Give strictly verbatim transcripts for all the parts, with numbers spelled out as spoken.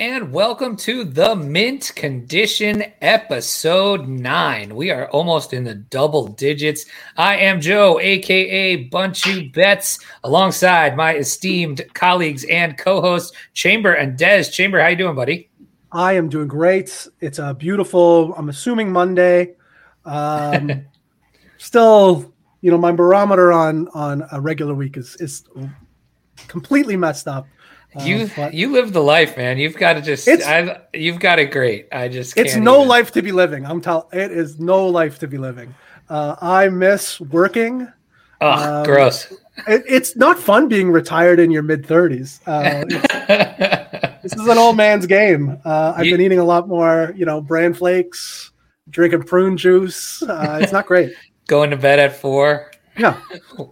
and welcome to the Mint Condition episode nine. We are almost in the double digits. I am Joe, aka Bunchy Betts, alongside my esteemed colleagues and co-hosts Chamber and Dez. Chamber, how you doing, buddy? I am doing great. It's a beautiful, I'm assuming Monday. Um, still, you know, my barometer on on a regular week is is completely messed up. You uh, you live the life, man. You've got to just I've, you've got it great. I just can't it's no even. life to be living. I'm telling it is no life to be living. Uh, I miss working. Oh, um, gross. It, it's not fun being retired in your mid thirties. Uh, this is an old man's game. Uh, I've you, been eating a lot more, you know, bran flakes, drinking prune juice. Uh, it's not great. Going to bed at four. Yeah.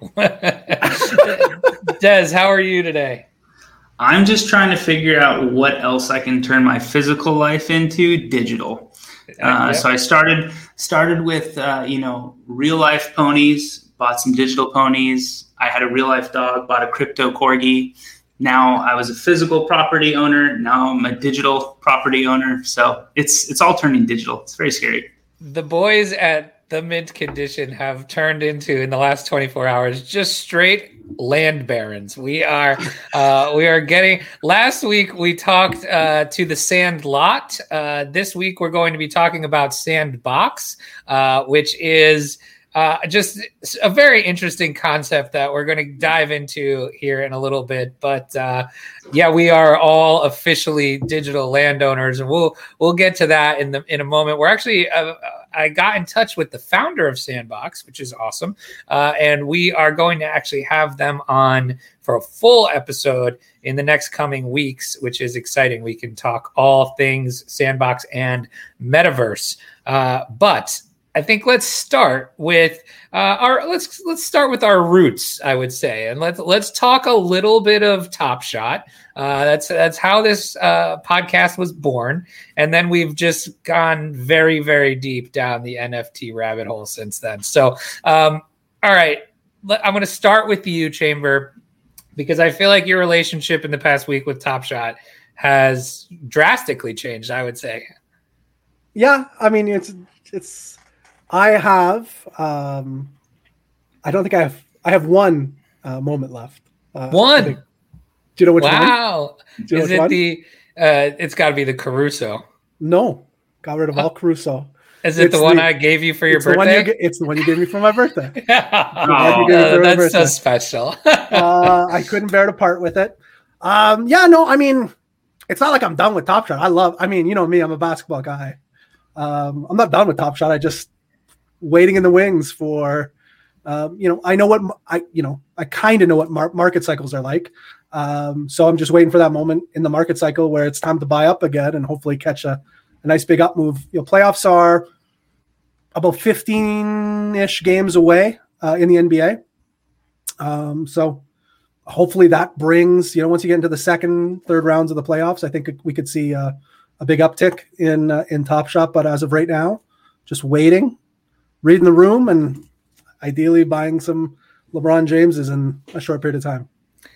Dez, how are you today? I'm just trying to figure out what else I can turn my physical life into digital. Uh, yep. So I started started with uh, you know real life ponies. Bought some digital ponies. I had a real life dog. Bought a crypto corgi. Now I was a physical property owner. Now I'm a digital property owner. So it's it's all turning digital. It's very scary. The boys at the Mint Condition have turned into, in the last twenty-four hours, just straight land barons. We are uh, we are getting. Last week we talked uh, to the sand lot. Uh, this week we're going to be talking about Sandbox, uh, which is uh, just a very interesting concept that we're going to dive into here in a little bit. But uh, yeah, we are all officially digital landowners, and we'll we'll get to that in the in a moment. We're actually. Uh, I got in touch with the founder of Sandbox, which is awesome. Uh, and we are going to actually have them on for a full episode in the next coming weeks, which is exciting. We can talk all things Sandbox and Metaverse. Uh, but I think let's start with uh, our let's let's start with our roots, I would say, and let's let's talk a little bit of Top Shot. Uh, that's that's how this uh, podcast was born, and then we've just gone very very deep down the N F T rabbit hole since then. So, um, all right, I'm going to start with you, Chamber, because I feel like your relationship in the past week with Top Shot has drastically changed, I would say. Yeah, I mean it's it's. I have. Um, I don't think I have. I have one uh, moment left. Uh, one. Do you know which wow. one? Wow. Is it one? the? Uh, it's got to be the Caruso. No, got rid of all Caruso. Is it it's the one the, I gave you for your it's birthday? The you, it's the one you gave me for my birthday. oh, uh, that's birthday. So special. uh, I couldn't bear to part with it. Um, yeah, no, I mean, it's not like I'm done with Top Shot. I love. I mean, you know me. I'm a basketball guy. Um, I'm not done with Top Shot. I just waiting in the wings for, um, you know, I know what I, you know, I kind of know what mar- market cycles are like. Um, so I'm just waiting for that moment in the market cycle where it's time to buy up again and hopefully catch a, a nice big up move. You know, playoffs are about fifteen-ish games away uh, in the N B A. Um, so hopefully that brings, you know, once you get into the second, third rounds of the playoffs, I think we could see uh, a big uptick in, uh, in Top Shot. But as of right now, just waiting. Reading the room and ideally buying some LeBron Jameses in a short period of time.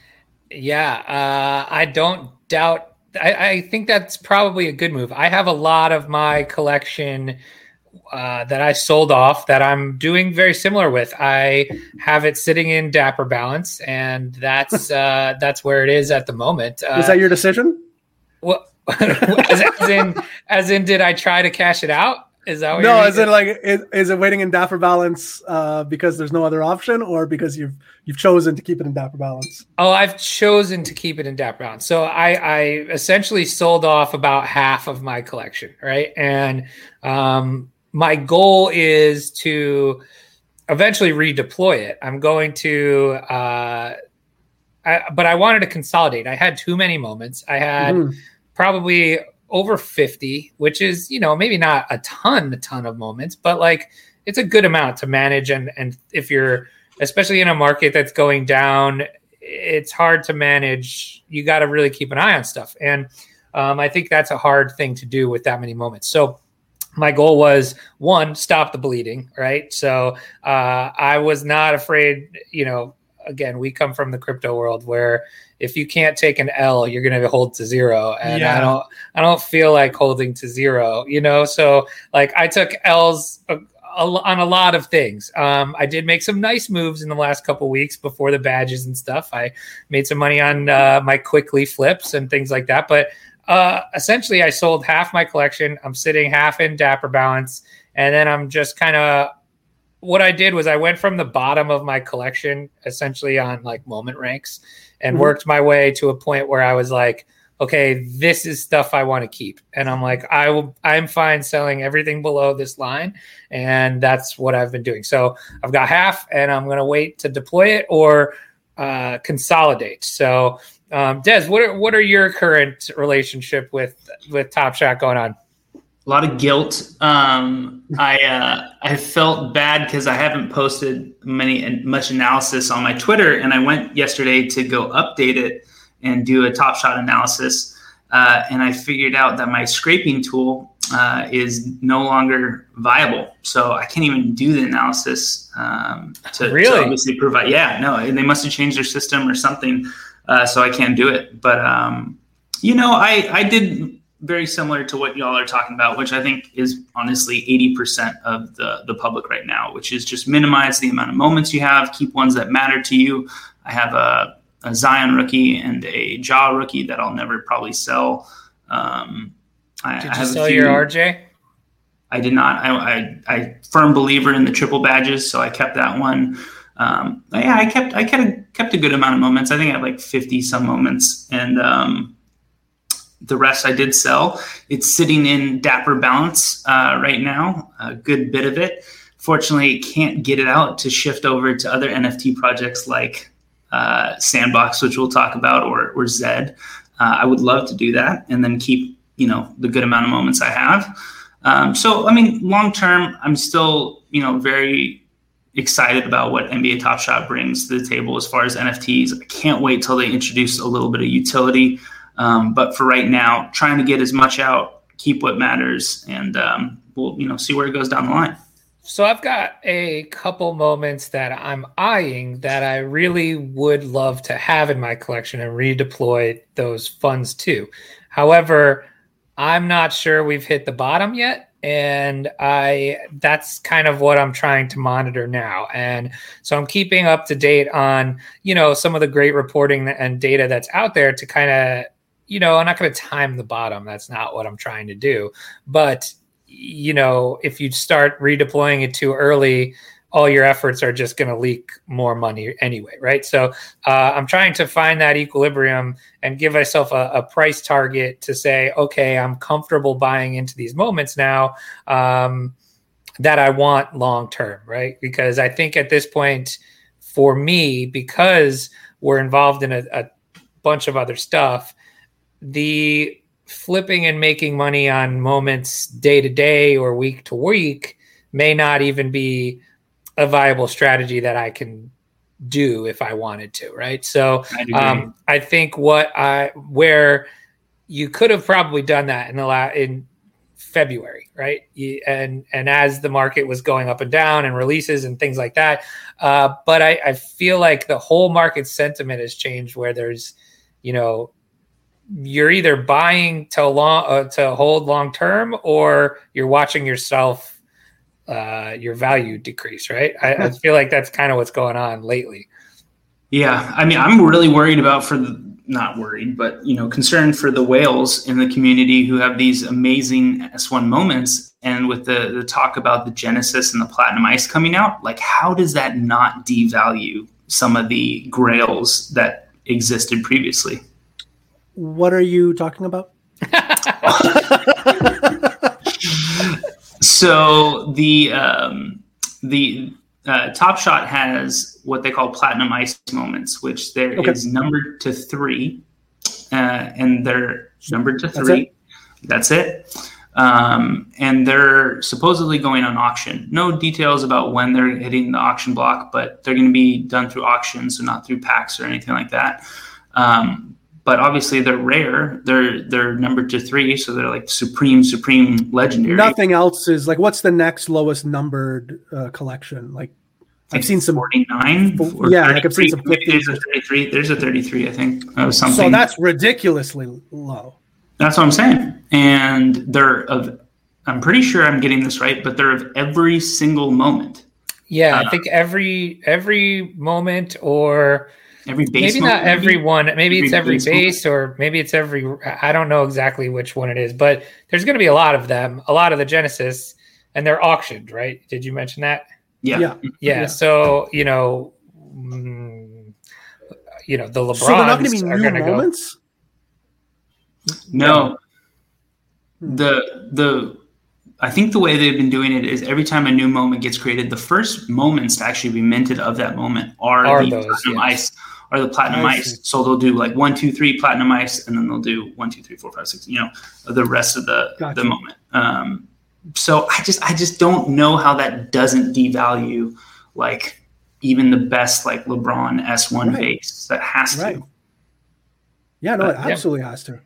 Yeah, uh, I don't doubt. I, I think that's probably a good move. I have a lot of my collection uh, that I sold off that I'm doing very similar with. I have it sitting in Dapper Balance, and that's uh, that's where it is at the moment. Uh, is that your decision? Well, as, as in, as in, did I try to cash it out? Is that what no? You're is it like is, is it waiting in Dapper Balance uh, because there's no other option, or because you've you've chosen to keep it in Dapper Balance? Oh, I've chosen to keep it in Dapper Balance. So I, I essentially sold off about half of my collection, right? And um, my goal is to eventually redeploy it. I'm going to, uh, I, but I wanted to consolidate. I had too many moments. I had mm-hmm. probably over fifty, which is, you know, maybe not a ton, a ton of moments, but like it's a good amount to manage. And, and if you're, especially in a market that's going down, it's hard to manage. You got to really keep an eye on stuff. And um, I think that's a hard thing to do with that many moments. So my goal was, one, stop the bleeding, right? So uh, I was not afraid, you know, again, we come from the crypto world where if you can't take an L, you're going to hold to zero. And yeah. I don't, I don't feel like holding to zero, you know? So like I took L's a, a, on a lot of things. Um, I did make some nice moves in the last couple of weeks before the badges and stuff. I made some money on uh, my quickly flips and things like that. But uh, essentially I sold half my collection. I'm sitting half in Dapper Balance. And then I'm just kind of, what I did was I went from the bottom of my collection essentially on like moment ranks and mm-hmm. worked my way to a point where I was like, okay, this is stuff I want to keep. And I'm like, I will, I'm fine selling everything below this line. And that's what I've been doing. So I've got half and I'm going to wait to deploy it or uh, consolidate. So um, Des, what are, what are your current relationship with, with Top Shot going on? A lot of guilt. Um, I uh, I felt bad because I haven't posted many much analysis on my Twitter, and I went yesterday to go update it and do a Top Shot analysis, uh, and I figured out that my scraping tool uh, is no longer viable, so I can't even do the analysis um, to, really? to obviously provide. Yeah, no, they must have changed their system or something, uh, so I can't do it. But um, you know, I I did. Very similar to what y'all are talking about, which I think is honestly eighty percent of the, the public right now, which is just minimize the amount of moments you have, keep ones that matter to you. I have a, a Zion rookie and a Ja rookie that I'll never probably sell. Um, I, did you I have sell a few, your R J? I did not. I, I, I firm believer in the triple badges, so I kept that one. Um, yeah, I kept I kept kept a good amount of moments. I think I had like fifty some moments, and um, the rest I did sell. It's sitting in Dapper Balance uh, right now, a good bit of it. Fortunately, can't get it out to shift over to other N F T projects like uh, Sandbox, which we'll talk about, or, or Zed. Uh, I would love to do that and then keep, you know, the good amount of moments I have. Um, so, I mean, long term, I'm still, you know, very excited about what N B A Top Shot brings to the table as far as N F Ts. I can't wait till they introduce a little bit of utility. Um, but for right now, trying to get as much out, keep what matters, and um, we'll, you know, see where it goes down the line. So I've got a couple moments that I'm eyeing that I really would love to have in my collection and redeploy those funds to. However, I'm not sure we've hit the bottom yet. And I that's kind of what I'm trying to monitor now. And so I'm keeping up to date on, you know, some of the great reporting and data that's out there to kind of, you know, I'm not going to time the bottom. That's not what I'm trying to do. But, you know, if you start redeploying it too early, all your efforts are just going to leak more money anyway, right? So uh, I'm trying to find that equilibrium and give myself a, a price target to say, okay, I'm comfortable buying into these moments now um, that I want long-term, right? Because I think at this point, for me, because we're involved in a, a bunch of other stuff, the flipping and making money on moments day to day or week to week may not even be a viable strategy that I can do if I wanted to, right? So um, I think what I where you could have probably done that in the la- in February, right? You, and and as the market was going up and down and releases and things like that, uh, but I, I feel like the whole market sentiment has changed where there's, you know, you're either buying to long uh, to hold long term or you're watching yourself. Uh, your value decrease, right? I, I feel like that's kind of what's going on lately. Yeah, I mean, I'm really worried about for the, not worried, but you know, concerned for the whales in the community who have these amazing S one moments. And with the the talk about the Genesis and the Platinum Ice coming out, like how does that not devalue some of the grails that existed previously? What are you talking about? So the um, the uh, Top Shot has what they call Platinum Ice moments, which there okay. is numbered to three, uh, and they're numbered to three. That's it. That's it. Um, and they're supposedly going on auction. No details about when they're hitting the auction block, but they're going to be done through auctions, so not through packs or anything like that. Um, But obviously they're rare. They're they're numbered to three, so they're like supreme, supreme legendary. Nothing else is like. What's the next lowest numbered uh, collection? Like I've seen some forty-nine. Yeah, like I've seen some maybe there's a thirty-three. There's a thirty-three, I think. Uh, something. So that's ridiculously low. That's what I'm saying. And they're of, I'm pretty sure I'm getting this right, but they're of every single moment. Yeah, uh, I think every every moment or every base. Maybe moment, not every maybe? one. Maybe every it's every base, base, or maybe it's every. I don't know exactly which one it is, but there's going to be a lot of them. A lot of the Genesis, and they're auctioned, right? Did you mention that? Yeah. Yeah. Yeah. yeah. So you know, mm, you know the LeBrons so they're not going to be are new going to moments. go. No. The the I think the way they've been doing it is every time a new moment gets created, the first moments to actually be minted of that moment are, Are the those, platinum yes. ice, are the platinum I ice. see. So they'll do like one, two, three platinum ice, and then they'll do one, two, three, four, five, six. You know, the rest of the Gotcha. the moment. Um, so I just I just don't know how that doesn't devalue like even the best like LeBron S one Right. base. That has to. Right. Yeah, no, it Uh, yeah. absolutely has to.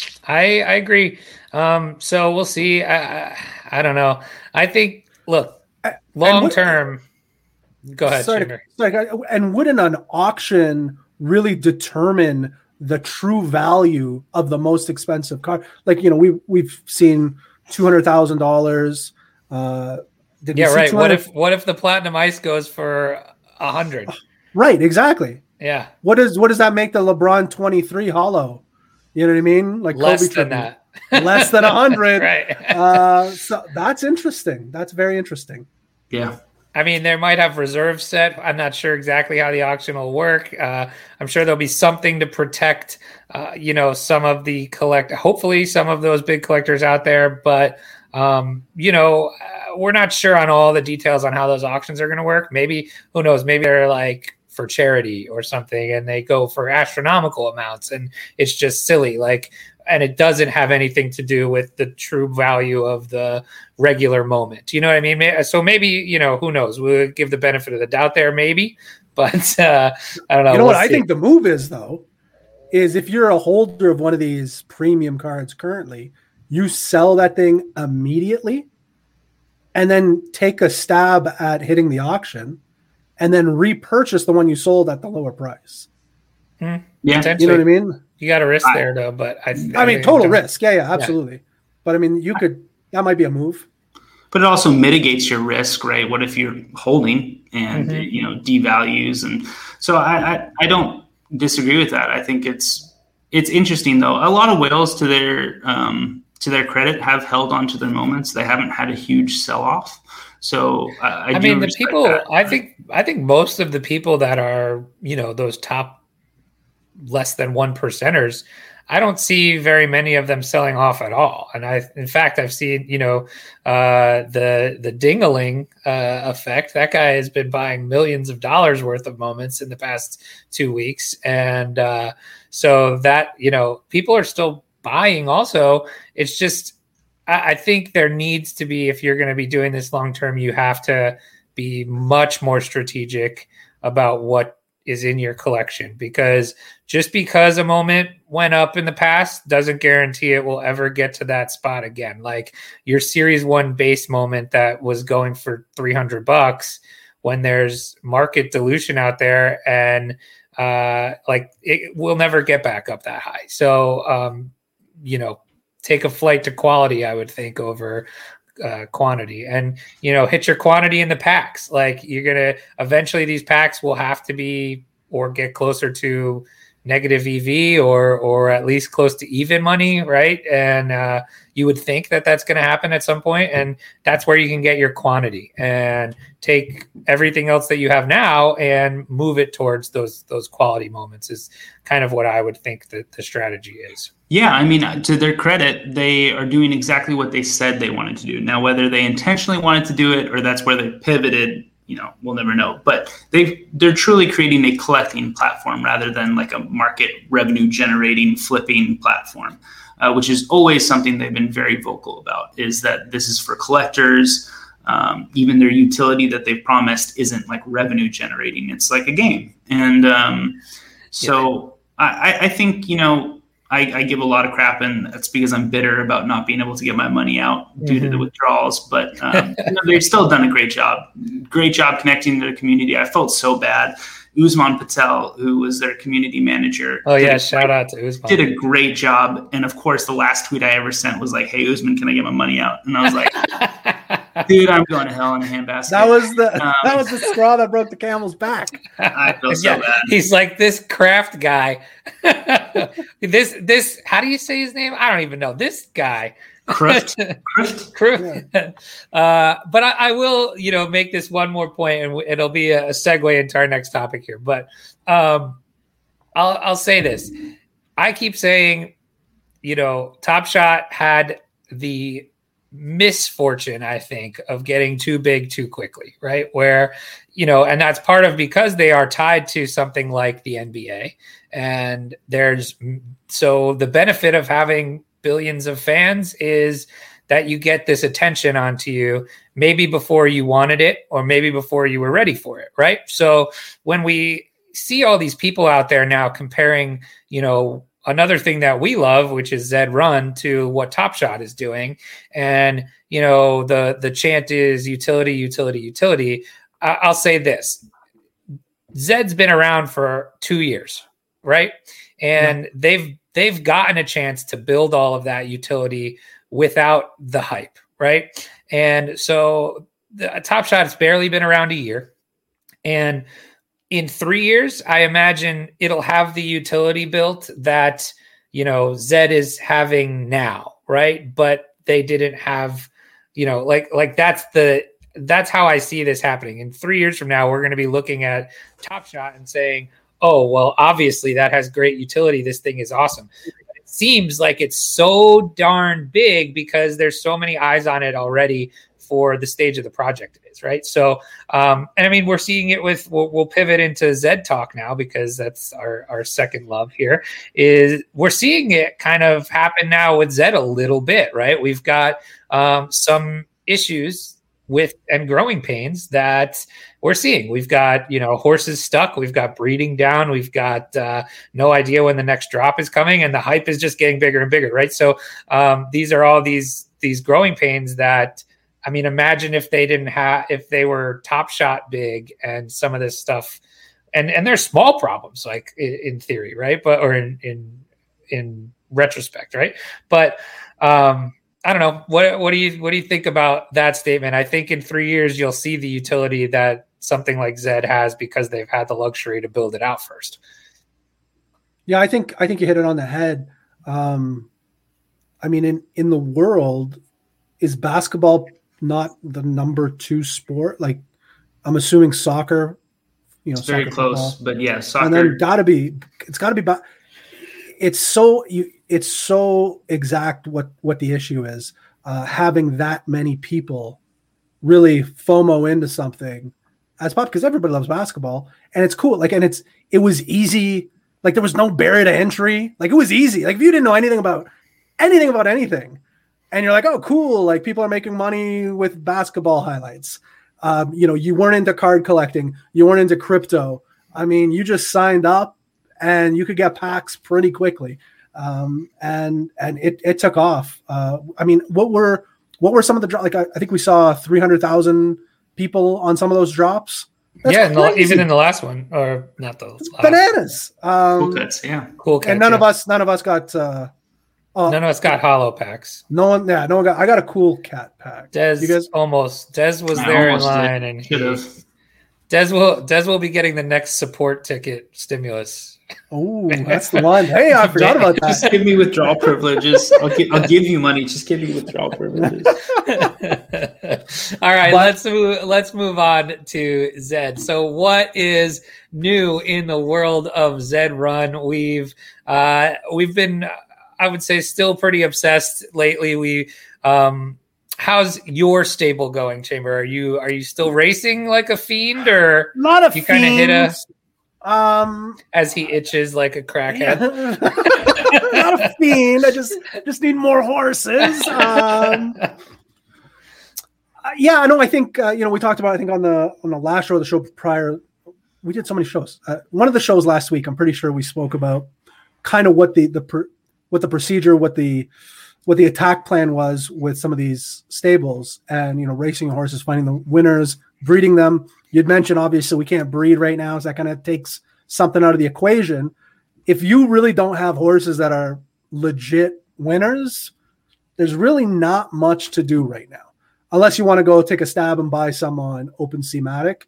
I I agree. Um, so we'll see. I, I I don't know. I think look And long what- term. Go ahead, Sorry, Jimmy. sorry, and wouldn't an auction really determine the true value of the most expensive car? Like, you know, we we've seen two hundred thousand dollars. Uh, did we Yeah, see right. What 200 if what if the platinum ice goes for a hundred? Right, exactly. Yeah, What does what does that make the LeBron twenty-three hollow? You know what I mean? Like less Kobe than tribute. that. Less than a hundred. Right. uh, so that's interesting. That's very interesting. Yeah. I mean, they might have reserves set. I'm not sure exactly how the auction will work. Uh, I'm sure there'll be something to protect, uh, you know, some of the collect. Hopefully, some of those big collectors out there. But um, you know, uh, we're not sure on all the details on how those auctions are going to work. Maybe who knows? Maybe they're like for charity or something, and they go for astronomical amounts, and it's just silly. Like. And it doesn't have anything to do with the true value of the regular moment. You know what I mean? So maybe, you know, who knows? We'll give the benefit of the doubt there, maybe. But uh, I don't know. You know We'll what I see. think the move is, though, is if you're a holder of one of these premium cards currently, you sell that thing immediately and then take a stab at hitting the auction and then repurchase the one you sold at the lower price. Yeah. You Potentially. know what I mean? You got a risk I- there, though. But I, I mean, think- total risk. Yeah, yeah, absolutely. But I mean, you could, that might be a move. But it also mitigates your risk, right? What if you're holding and Mhm. it, you know, devalues, and so I, I I don't disagree with that. I think it's it's interesting though. A lot of whales, to their um, to their credit, have held on to their moments. They haven't had a huge sell off. So uh, I, I do mean, the respect people. that. I think. I think most of the people that are, you know, those top less than one percenters. I don't see very many of them selling off at all. And I, in fact, I've seen, you know, uh, the the Dingaling uh, effect. That guy has been buying millions of dollars worth of moments in the past two weeks, and uh, so that, you know, people are still buying. Also, it's just I, I think there needs to be, if you're going to be doing this long term, you have to be much more strategic about what is in your collection, because just because a moment went up in the past doesn't guarantee it will ever get to that spot again. Like your series one base moment that was going for three hundred bucks, when there's market dilution out there, and uh, like it will never get back up that high. So, um, you know, take a flight to quality, I would think, over Uh, quantity, and you know, hit your quantity in the packs. Like you're gonna eventually, these packs will have to be or get closer to negative E V or or at least close to even money, right? And uh, you would think that that's going to happen at some point, and that's where you can get your quantity and take everything else that you have now and move it towards those those quality moments. Is kind of what I would think that the strategy is. Yeah, I mean, to their credit, they are doing exactly what they said they wanted to do. Now, whether they intentionally wanted to do it or that's where they pivoted, you know, we'll never know. But they they're truly creating a collecting platform rather than like a market revenue generating flipping platform, uh, which is always something they've been very vocal about. Is that this is for collectors. Um, even their utility that they've promised isn't like revenue generating. It's like a game, and um, so yeah. I, I think you know. I, I give a lot of crap, and that's because I'm bitter about not being able to get my money out due mm-hmm. to the withdrawals. But um, you know, they've still done a great job great job connecting to the community. I felt so bad. Usman Patel, who was their community manager. Oh yeah, shout out to Usman. Did a great job. And of course, the last tweet I ever sent was like, "Hey Usman, can I get my money out?" And I was like, "Dude, I'm going to hell in a handbasket." That was the um, that was the straw that broke the camel's back. I feel so yeah, bad. He's like this Kraft guy. this this how do you say his name? I don't even know. This guy. Cruft. Cruft. Cruft. Yeah. Uh, but I, I will, you know, make this one more point, and it'll be a, a segue into our next topic here. But um, I'll I'll say this: I keep saying, you know, Top Shot had the misfortune, I think, of getting too big too quickly, right? Where, you know, and that's part of because they are tied to something like the N B A, and there's so the benefit of having billions of fans is that you get this attention onto you maybe before you wanted it or maybe before you were ready for it, right? So when we see all these people out there now comparing, you know, another thing that we love, which is Zed Run, to what Top Shot is doing, and you know the the chant is utility, utility, utility. I- I'll say this: Zed's been around for two years, right? And yeah. they've they've gotten a chance to build all of that utility without the hype, right? And so the Top Shot has barely been around a year. And in three years, I imagine it'll have the utility built that, you know, Zed is having now, right? But they didn't have, you know, like, like that's the, that's how I see this happening. In three years from now, we're going to be looking at Top Shot and saying, oh, well, obviously that has great utility. This thing is awesome. It seems like it's so darn big because there's so many eyes on it already for the stage of the project it is, right? So, um, and I mean, we're seeing it with, we'll, we'll pivot into Zed talk now because that's our, our second love here, is we're seeing it kind of happen now with Zed a little bit, right? We've got um, some issues with and growing pains that we're seeing. We've got, you know, horses stuck. We've got breeding down. We've got uh, no idea when the next drop is coming, and the hype is just getting bigger and bigger, right? So um, these are all these these growing pains that, I mean, imagine if they didn't have, if they were Top Shot big and some of this stuff, and and they're small problems, like in, in theory, right? But or in in in retrospect, right? But um, I don't know. What what do you what do you think about that statement? I think in three years you'll see the utility that something like Zed has because they've had the luxury to build it out first. Yeah, I think I think you hit it on the head. Um, I mean, in in the world, is basketball not the number two sport? Like, I'm assuming soccer. You know, it's very soccer, close, football. but yeah, soccer. And then gotta be. It's got to be. Ba- it's so you. It's so exact what what the issue is. Uh, having that many people really FOMO into something as pop, because everybody loves basketball and it's cool. Like, and it's it was easy. Like, there was no barrier to entry. Like, it was easy. Like, if you didn't know anything about anything about anything, and you're like, oh, cool. Like, people are making money with basketball highlights. Um, you know, you weren't into card collecting. You weren't into crypto. I mean, you just signed up and you could get packs pretty quickly. Um, and, and it, it took off. Uh, I mean, what were, what were some of the drops? Like, I, I think we saw three hundred thousand people on some of those drops. That's yeah. No, even in the last one, or not the last bananas. Um, cool cuts, yeah. Cool cuts, and none yeah. of us, none of us got, uh, uh, none of us got hollow packs. No one, yeah, no one got, I got a cool cat pack. Des you guys almost, Des was I there in did. line and he, Should've. Des will, Des will be getting the next support ticket stimulus. Oh, that's the one. Hey, I forgot about that. Just give me withdrawal privileges. I'll, give, I'll give you money. Just give me withdrawal privileges. All right, But- let's move. Let's move on to Zed. So, what is new in the world of Zed Run? We've uh, we've been, I would say, still pretty obsessed lately. We, um, how's your stable going, Chamber? Are you are you still racing like a fiend, or Not a you kind of hit a Um, as he itches like a crackhead? not a fiend. I just just need more horses. Um, uh, yeah, no, I think uh, you know we talked about. I think on the on the last show, or the show prior, we did so many shows. Uh, one of the shows last week, I'm pretty sure we spoke about kind of what the the per, what the procedure, what the what the attack plan was with some of these stables, and you know, racing horses, finding the winners, breeding them. You'd mentioned obviously we can't breed right now, so that kind of takes something out of the equation. If you really don't have horses that are legit winners, there's really not much to do right now, unless you want to go take a stab and buy some on OpenSea-Matic.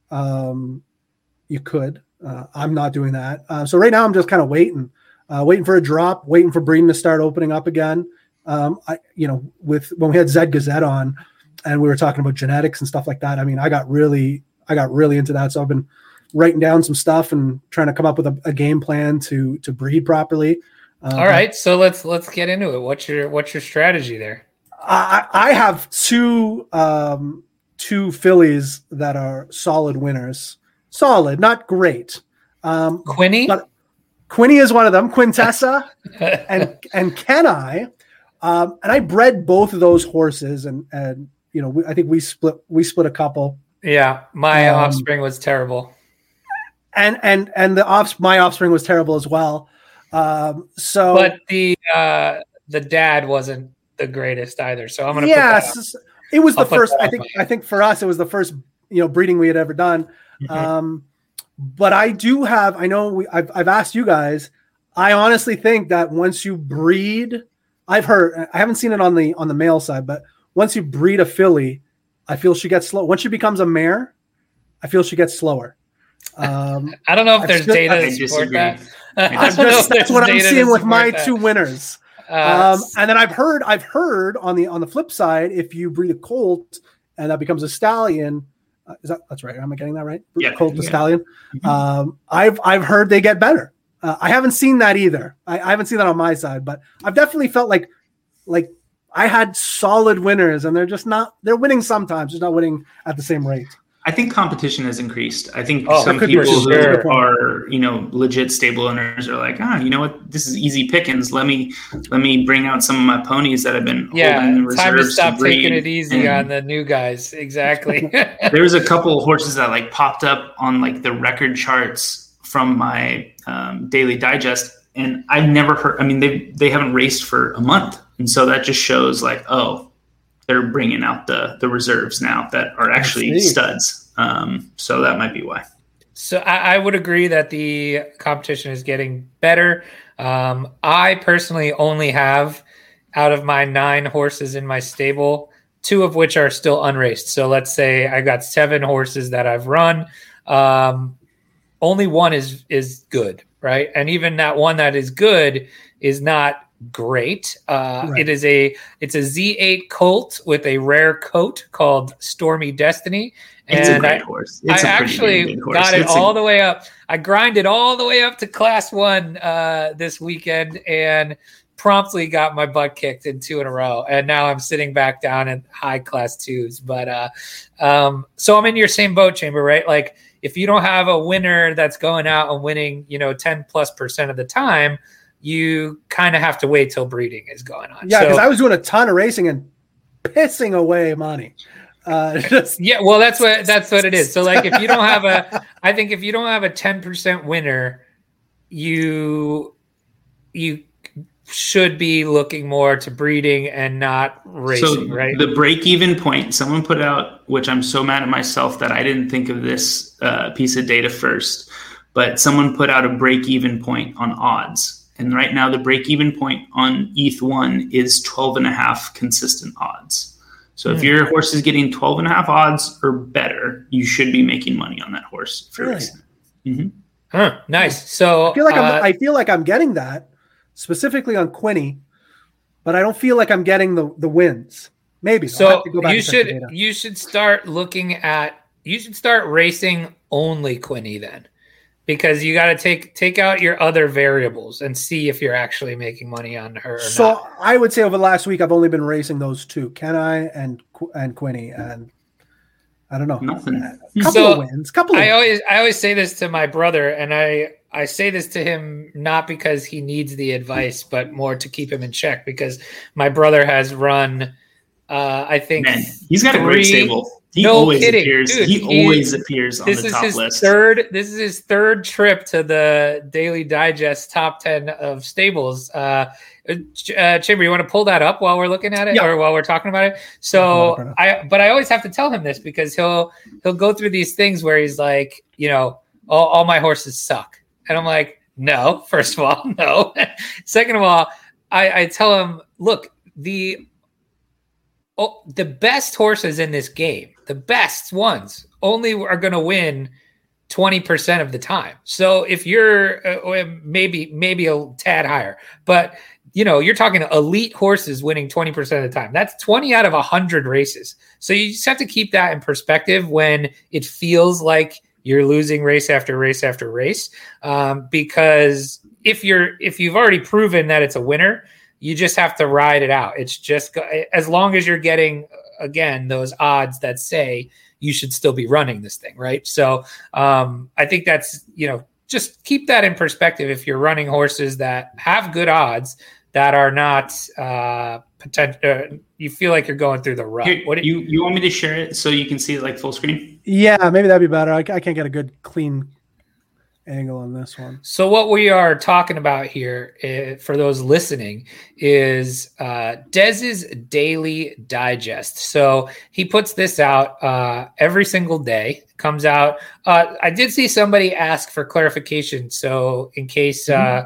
Um, you could. Uh, I'm not doing that. Uh, so right now I'm just kind of waiting, uh, waiting for a drop, waiting for breeding to start opening up again. Um, I, you know, with when we had Zed Gazette on and we were talking about genetics and stuff like that, I mean, I got really, I got really into that. So I've been writing down some stuff and trying to come up with a, a game plan to, to breed properly. Uh, All right. So let's, let's get into it. What's your, what's your strategy there? I, I have two, um, two fillies that are solid winners. Solid, not great. Um, Quinny? But Quinny is one of them. Quintessa and and Kenai. Um, and I bred both of those horses, and and you know we, I think we split we split a couple. Yeah, my um, offspring was terrible. And and and the off my offspring was terrible as well. Um, so, but the uh, the dad wasn't the greatest either. So I'm gonna yes, put that it was I'll the first. I on think my- I think for us it was the first you know breeding we had ever done. Mhm. Um, but I do have, I know we, I've, I've asked you guys, I honestly think that once you breed, I've heard, I haven't seen it on the, on the male side, but once you breed a filly, I feel she gets slow. Once she becomes a mare, I feel she gets slower. Um, I don't know if I've there's still- data I to support disagree. that. I I I've don't know just, if that's there's what I'm data to seeing with my support that. two winners. Uh, Um, and then I've heard, I've heard on the, on the flip side, if you breed a colt and that becomes a stallion, uh, is that, that's right. Am I getting that right? Yeah. Colt to Yeah. stallion. Mhm. Um, I've, I've heard they get better. Uh, I haven't seen that either. I, I haven't seen that on my side, but I've definitely felt like, like I had solid winners and they're just not, they're winning sometimes, just not winning at the same rate. I think competition has increased. I think Oh, some that could be people for who sure. are, you know, legit stable owners are like, ah, you know what, this is easy pickings. Let me let me bring out some of my ponies that I've been yeah, holding in the time to reserves stop breed. taking it easy And on the new guys. Exactly. there was a couple of horses that like popped up on like the record charts from my um, daily digest, and I've never heard. I mean, they they haven't raced for a month, and so that just shows like, oh, they're bringing out the the reserves now that are actually see. studs. Um, so that might be why. So I, I would agree that the competition is getting better. Um, I personally only have, out of my nine horses in my stable, two of which are still unraced. So let's say I got seven horses that I've run. Um, only one is is good, right? And even that one that is good is not great. Uh, Right. It is a it's a Z eight colt with a rare coat called Stormy Destiny. It's a And great I, horse. I It's a pretty actually damn good horse. got it It's a- all the way up. I grinded all the way up to class one uh, this weekend and promptly got my butt kicked in two in a row. And now I'm sitting back down in high class twos. But uh, um, so I'm in your same boat, Chamber, right? Like if you don't have a winner that's going out and winning, you know, ten plus percent of the time, you kind of have to wait till breeding is going on. Yeah. So- Cause I was doing a ton of racing and pissing away money. Uh, just, Yeah, well, that's what that's what it is. So, like, if you don't have a, I think if you don't have a ten percent winner, you you should be looking more to breeding and not racing, so right? the break-even point, someone put out, which I'm so mad at myself that I didn't think of this uh, piece of data first, but someone put out a break-even point on odds. And right now the break-even point on E T H one is twelve and a half consistent odds. So if Hmm. your horse is getting twelve and a half odds or better, you should be making money on that horse for Really? racing. Mhm. Huh, nice. So I feel like uh, I'm, I feel like I'm getting that specifically on Quinny, but I don't feel like I'm getting the, the wins. Maybe. I'll so have to go back you and check the should data. you should start looking at you should start racing only Quinny then, because you got to take take out your other variables and see if you're actually making money on her or So not. I would say over the last week, I've only been racing those two, Kenai and Qu- and Quinny, and I don't know, Nothing. a couple So, of wins, couple of I wins. always I always say this to my brother, and I I say this to him not because he needs the advice, but more to keep him in check, because my brother has run, uh, I think, Man, he's got a Three- great stable. He No always kidding, appears. dude, he, he- always appears on This the is top his list. third. This is his third trip to the Daily Digest top ten of stables. Uh, uh, Chamber, you want to pull that up while we're looking at it, Yeah. or while we're talking about it? Yeah, So pull it up I, but I always have to tell him this because he'll he'll go through these things where he's like, you know, all, all my horses suck, and I'm like, no. First of all, no. Second of all, I, I tell him, look, the oh, the best horses in this game, the best ones, only are going to win twenty percent of the time. So if you're uh, maybe maybe a tad higher, but you know, you're talking elite horses winning twenty percent of the time. That's twenty out of one hundred races. So you just have to keep that in perspective when it feels like you're losing race after race after race. Um, because if you're if you've already proven that it's a winner, you just have to ride it out. It's just as long as you're getting, again, those odds that say you should still be running this thing, right? So um, I think that's, you know, just keep that in perspective if you're running horses that have good odds that are not uh, potential. Uh, you feel like you're going through the rut. Here, What do you you want me to share it so you can see it like full screen? Yeah, maybe that'd be better. I, I can't get a good clean angle on this one. So what we are talking about here, uh, for those listening, is uh, Dez's Daily Digest. So he puts this out uh, every single day. Comes out. Uh, I did see somebody ask for clarification. So in case uh,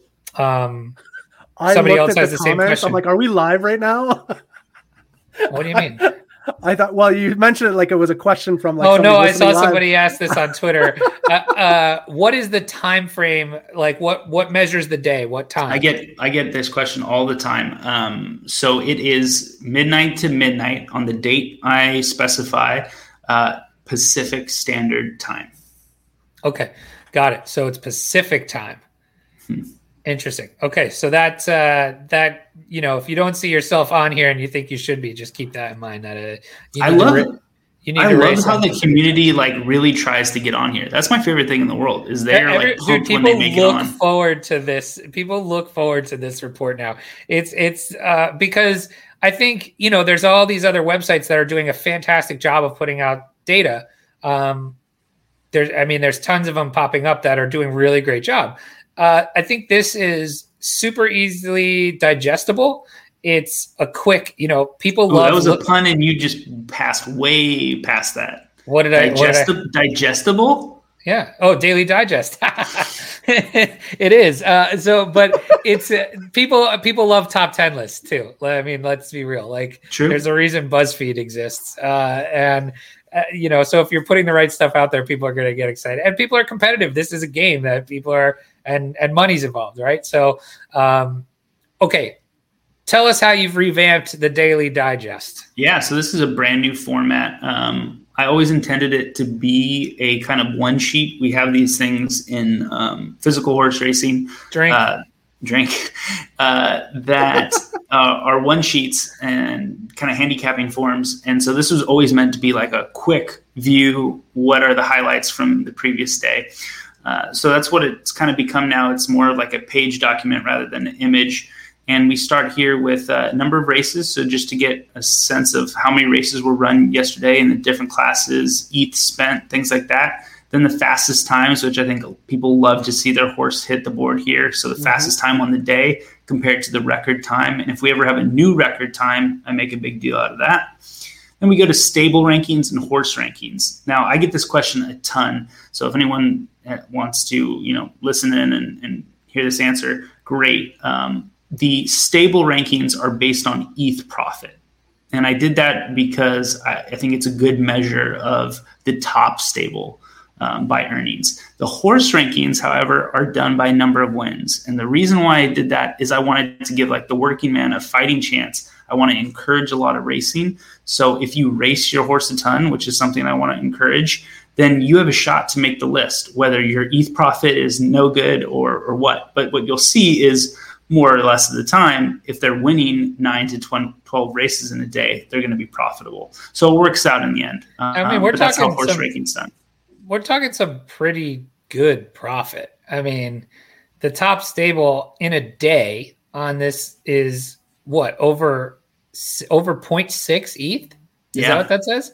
um, I somebody looked else at has the the same comments. question. I'm like, are we live right now? What do you mean? I thought, well, you mentioned it like it was a question from like. oh no, somebody I saw listening live. somebody ask this on Twitter. uh, uh, what is the time frame? Like what what measures the day? What time? I get I get this question all the time. Um, so it is midnight to midnight on the date I specify, uh, Pacific Standard Time. Okay, got it. So it's Pacific time. Hmm. Interesting. Okay, so that's uh, that. You know, if you don't see yourself on here and you think you should be, just keep that in mind. That uh, you I need to love ra- it. You need I to love raise how something. the community like really tries to get on here. That's my favorite thing in the world. Is they're Every- like dude, pumped when people they make it look on. forward to this. People look forward to this report now. It's it's uh, because I think, you know, there's all these other websites that are doing a fantastic job of putting out data. Um, there's, I mean, there's tons of them popping up that are doing really great job. Uh, I think this is super easily digestible. It's a quick, you know, people Oh, love. that was a look- pun, and you just passed way past that. what did I? What did I Digesti- digestible? Yeah. Oh, Daily Digest. It is. Uh, so, but it's uh, people. People love top ten lists too. I mean, let's be real. Like, True. there's a reason BuzzFeed exists, uh, and uh, you know, so if you're putting the right stuff out there, people are going to get excited, and people are competitive. This is a game that people are, and and money's involved, right? So, um, okay. Tell us how you've revamped the Daily Digest. Yeah, so this is a brand new format. Um, I always intended it to be a kind of one sheet. We have these things in um, physical horse racing, Drink. uh, drink, uh, that uh, are one sheets and kind of handicapping forms. And so this was always meant to be like a quick view. What are the highlights from the previous day? Uh, so that's what it's kind of become now. It's more like a page document rather than an image. And we start here with a number of races. So just to get a sense of how many races were run yesterday in the different classes, E T H spent, things like that. Then the fastest times, which I think people love to see their horse hit the board here. So the mm-hmm. fastest time on the day compared to the record time. And if we ever have a new record time, I make a big deal out of that. Then we go to stable rankings and horse rankings. Now, I get this question a ton. So if anyone wants to, you know, listen in and, and hear this answer, great. Um, The stable rankings are based on E T H profit. And I did that because I, I think it's a good measure of the top stable um, by earnings. The horse rankings, however, are done by number of wins. And the reason why I did that is I wanted to give like the working man a fighting chance. I want to encourage a lot of racing. So if you race your horse a ton, which is something I want to encourage, then you have a shot to make the list, whether your E T H profit is no good or, or what. But what you'll see is more or less of the time, if they're winning nine to twelve races in a day, they're going to be profitable. So it works out in the end. Um, I mean, we're that's how talking horse some, ranking's done. We're talking some pretty good profit. I mean, the top stable in a day on this is what, over over zero point six E T H? Is yeah. that what that says?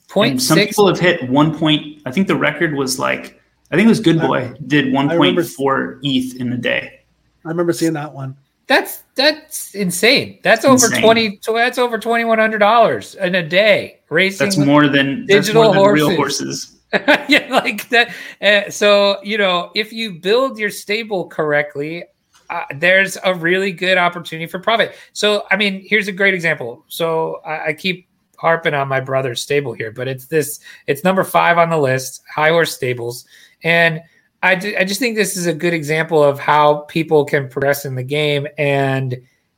Point some six. people have hit one point. I think the record was like, I think it was Good Boy did one point four E T H in a day. I remember seeing that one. That's that's insane. That's over insane. twenty. That's over twenty one hundred dollars in a day racing. That's more than digital that's more than horses. real horses. Yeah, like that. Uh, so you know, if you build your stable correctly, uh, there's a really good opportunity for profit. So I mean, here's a great example. So I, I keep harping on my brother's stable here, but it's this. It's number five on the list, High Horse Stables, and I, d- I just think this is a good example of how people can progress in the game and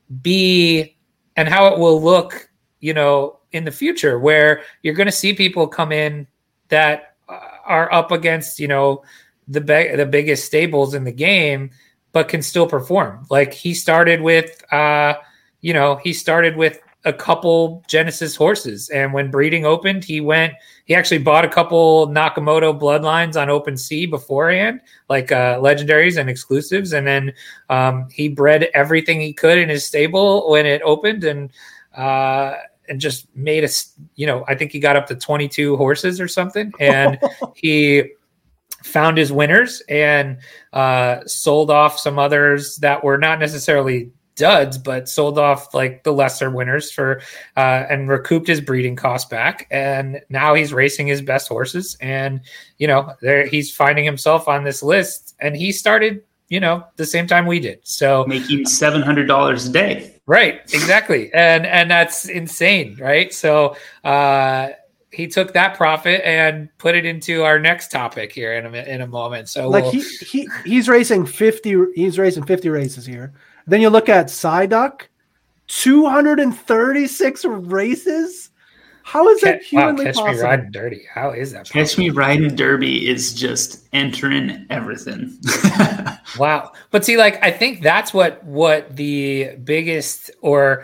be and how it will look, you know, in the future, where you're going to see people come in that are up against, you know, the be- the biggest stables in the game, but can still perform. Like he started with, uh, you know, he started with a couple Genesis horses, and when breeding opened, he went. He actually bought a couple Nakamoto bloodlines on OpenSea beforehand, like uh, legendaries and exclusives, and then um, he bred everything he could in his stable when it opened, and uh, and just made a. You know, I think he got up to twenty-two horses or something, and he found his winners and uh, sold off some others that were not necessarily duds, but sold off like the lesser winners for uh, and recouped his breeding costs back. And now he's racing his best horses, and you know, there he's finding himself on this list. And he started, you know, the same time we did, so making seven hundred dollars a day. Right, exactly, and and that's insane, right? So uh, he took that profit and put it into our next topic here in a in a moment. So like we'll, he he he's racing fifty. He's racing fifty races here. Then you look at Psyduck, two hundred thirty-six races. How is that humanly wow, catch possible? me riding dirty. How is that possible? Catch Me Riding Derby is just entering everything. Wow. But see, like, I think that's what what the biggest or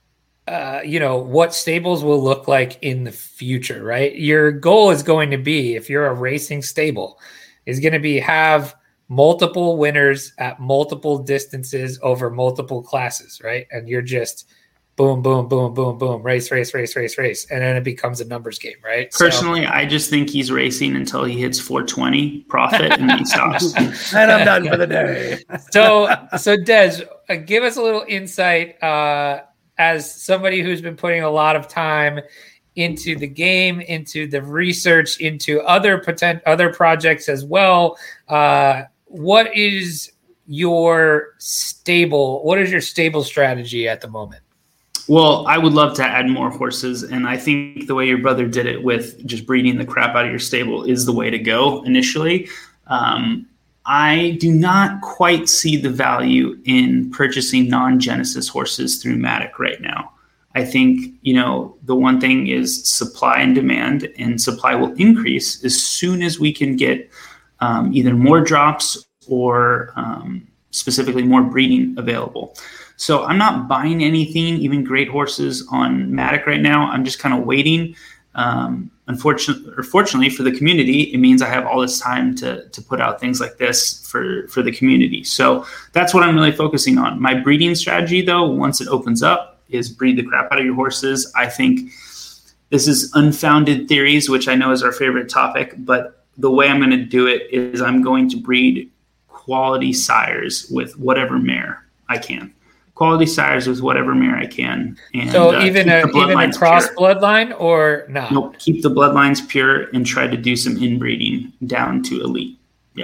uh, you know, what stables will look like in the future, right? Your goal is going to be, if you're a racing stable, is going to be have multiple winners at multiple distances over multiple classes, right? And you're just boom, boom, boom, boom, boom, race, race, race, race, race. And then it becomes a numbers game, right? Personally, so, I just think he's racing until he hits four twenty profit and then he stops. And I'm done for the day. so, so Des, uh, give us a little insight uh, as somebody who's been putting a lot of time into the game, into the research, into other potent other projects as well. Uh, what is your stable? What is your stable strategy at the moment? Well, I would love to add more horses, and I think the way your brother did it with just breeding the crap out of your stable is the way to go initially. Um, I do not quite see the value in purchasing non-Genesis horses through Matic right now. I think, you know, the one thing is supply and demand, and supply will increase as soon as we can get um, either more drops or um, specifically more breeding available. So I'm not buying anything, even great horses on Matic right now. I'm just kind of waiting. Um, unfortunately, or fortunately for the community, it means I have all this time to to put out things like this for, for the community. So that's what I'm really focusing on. My breeding strategy, though, once it opens up, is breed the crap out of your horses. I think this is unfounded theories, which I know is our favorite topic, but the way I'm going to do it is I'm going to breed quality sires with whatever mare I can. Quality sires with whatever mare I can. And, so uh, even a even a cross pure. bloodline or not? Nope. Keep the bloodlines pure and try to do some inbreeding down to elite. Yeah.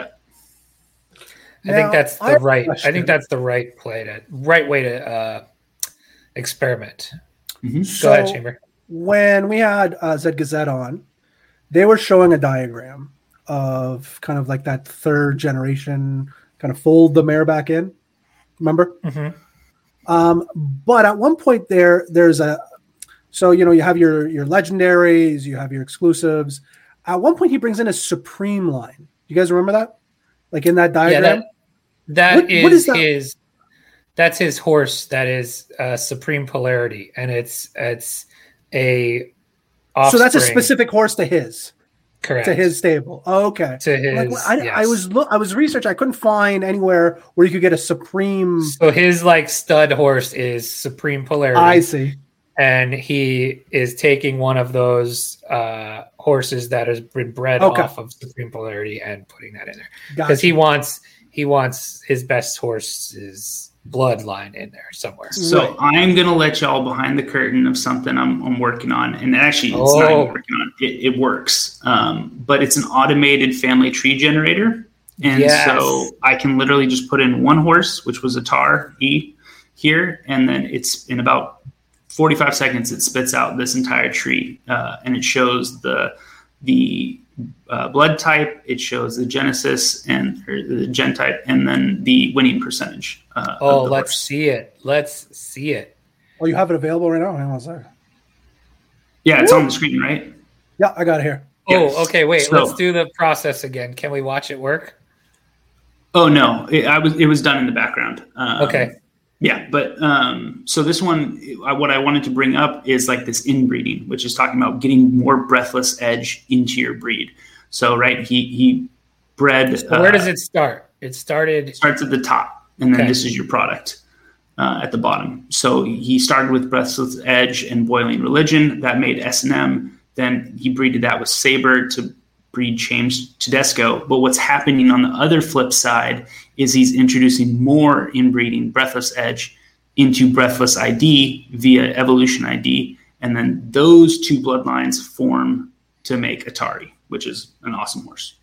I now, think that's the I right. I think that's the right play to right way to uh, experiment. Mm-hmm. So Go ahead, Chamber. When we had uh, Zed Gazette on, they were showing a diagram of kind of like that third generation, kind of fold the mare back in. Remember? Mm-hmm. Um, but at one point there, there's a, so, you know, you have your, your legendaries, you have your exclusives. At one point he brings in a Supreme line. You guys remember that? Like in that diagram? Yeah, that, that what, is what is that? his, that's his horse. That is uh, Supreme Polarity. And it's, it's a offspring. So that's a specific horse to his. Correct. To his stable. Oh, okay. To his, like, I, yes. I was look. I was researching. I couldn't find anywhere where you could get a Supreme. So his like stud horse is Supreme Polarity. I see. and he is taking one of those uh, horses that has been bred Okay. off of Supreme Polarity and putting that in there Gotcha. because he wants he wants his best horse's bloodline in there somewhere. So I'm gonna let y'all behind the curtain of something I'm, I'm working on, and actually it's Oh. not even working on. It, it works, um, but it's an automated family tree generator, and Yes. so I can literally just put in one horse, which was a Tar E here, and then it's in about forty-five seconds it spits out this entire tree, uh, and it shows the the uh, blood type, it shows the genesis and or the gen type, and then the winning percentage. Uh, Oh, of the let's horse. see it. Let's see it. Oh, you have it available right now? Hang on a second. Yeah, it's on the screen, right? Yeah, I got it here. Yes. Oh, okay. Wait, So- let's do the process again. Can we watch it work? Oh no, it, I was it was done in the background. Um, Okay. Yeah, but um, so this one, I, what I wanted to bring up is like this inbreeding, which is talking about getting more breathless edge into your breed. So right, he he bred. So where uh, does it start? It started. starts at the top, and then Okay. this is your product uh, at the bottom. So he started with Breathless Edge and Boiling Religion. That made S and M. Then he breeded that with Saber to breed Change Tedesco. But what's happening on the other flip side is he's introducing more inbreeding Breathless Edge into Breathless I D via Evolution I D. And then those two bloodlines form to make Atari, which is an awesome horse.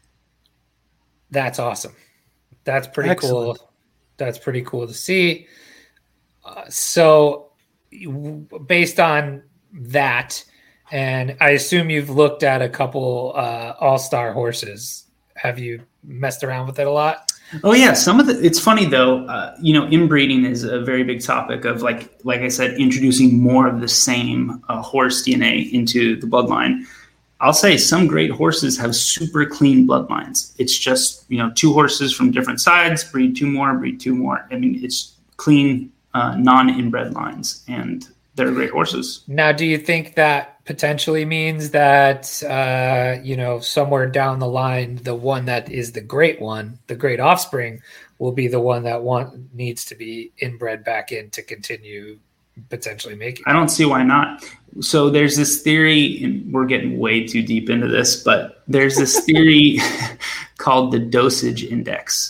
That's awesome. That's pretty Excellent. cool. That's pretty cool to see. Uh, so, you- based on that, and I assume you've looked at a couple uh, all-star horses. Have you messed around with it a lot? Oh yeah, some of the. It's funny though. Uh, you know, inbreeding is a very big topic of like, like I said, introducing more of the same uh, horse D N A into the bloodline. I'll say some great horses have super clean bloodlines. It's just, you know, two horses from different sides, breed two more, breed two more. I mean, it's clean, uh, non-inbred lines, and they're great horses. Now, do you think that potentially means that, uh, you know, somewhere down the line, the one that is the great one, the great offspring, will be the one that one needs to be inbred back in to continue potentially making? I don't see why not. So there's this theory, and we're getting way too deep into this, but there's this theory called the dosage index.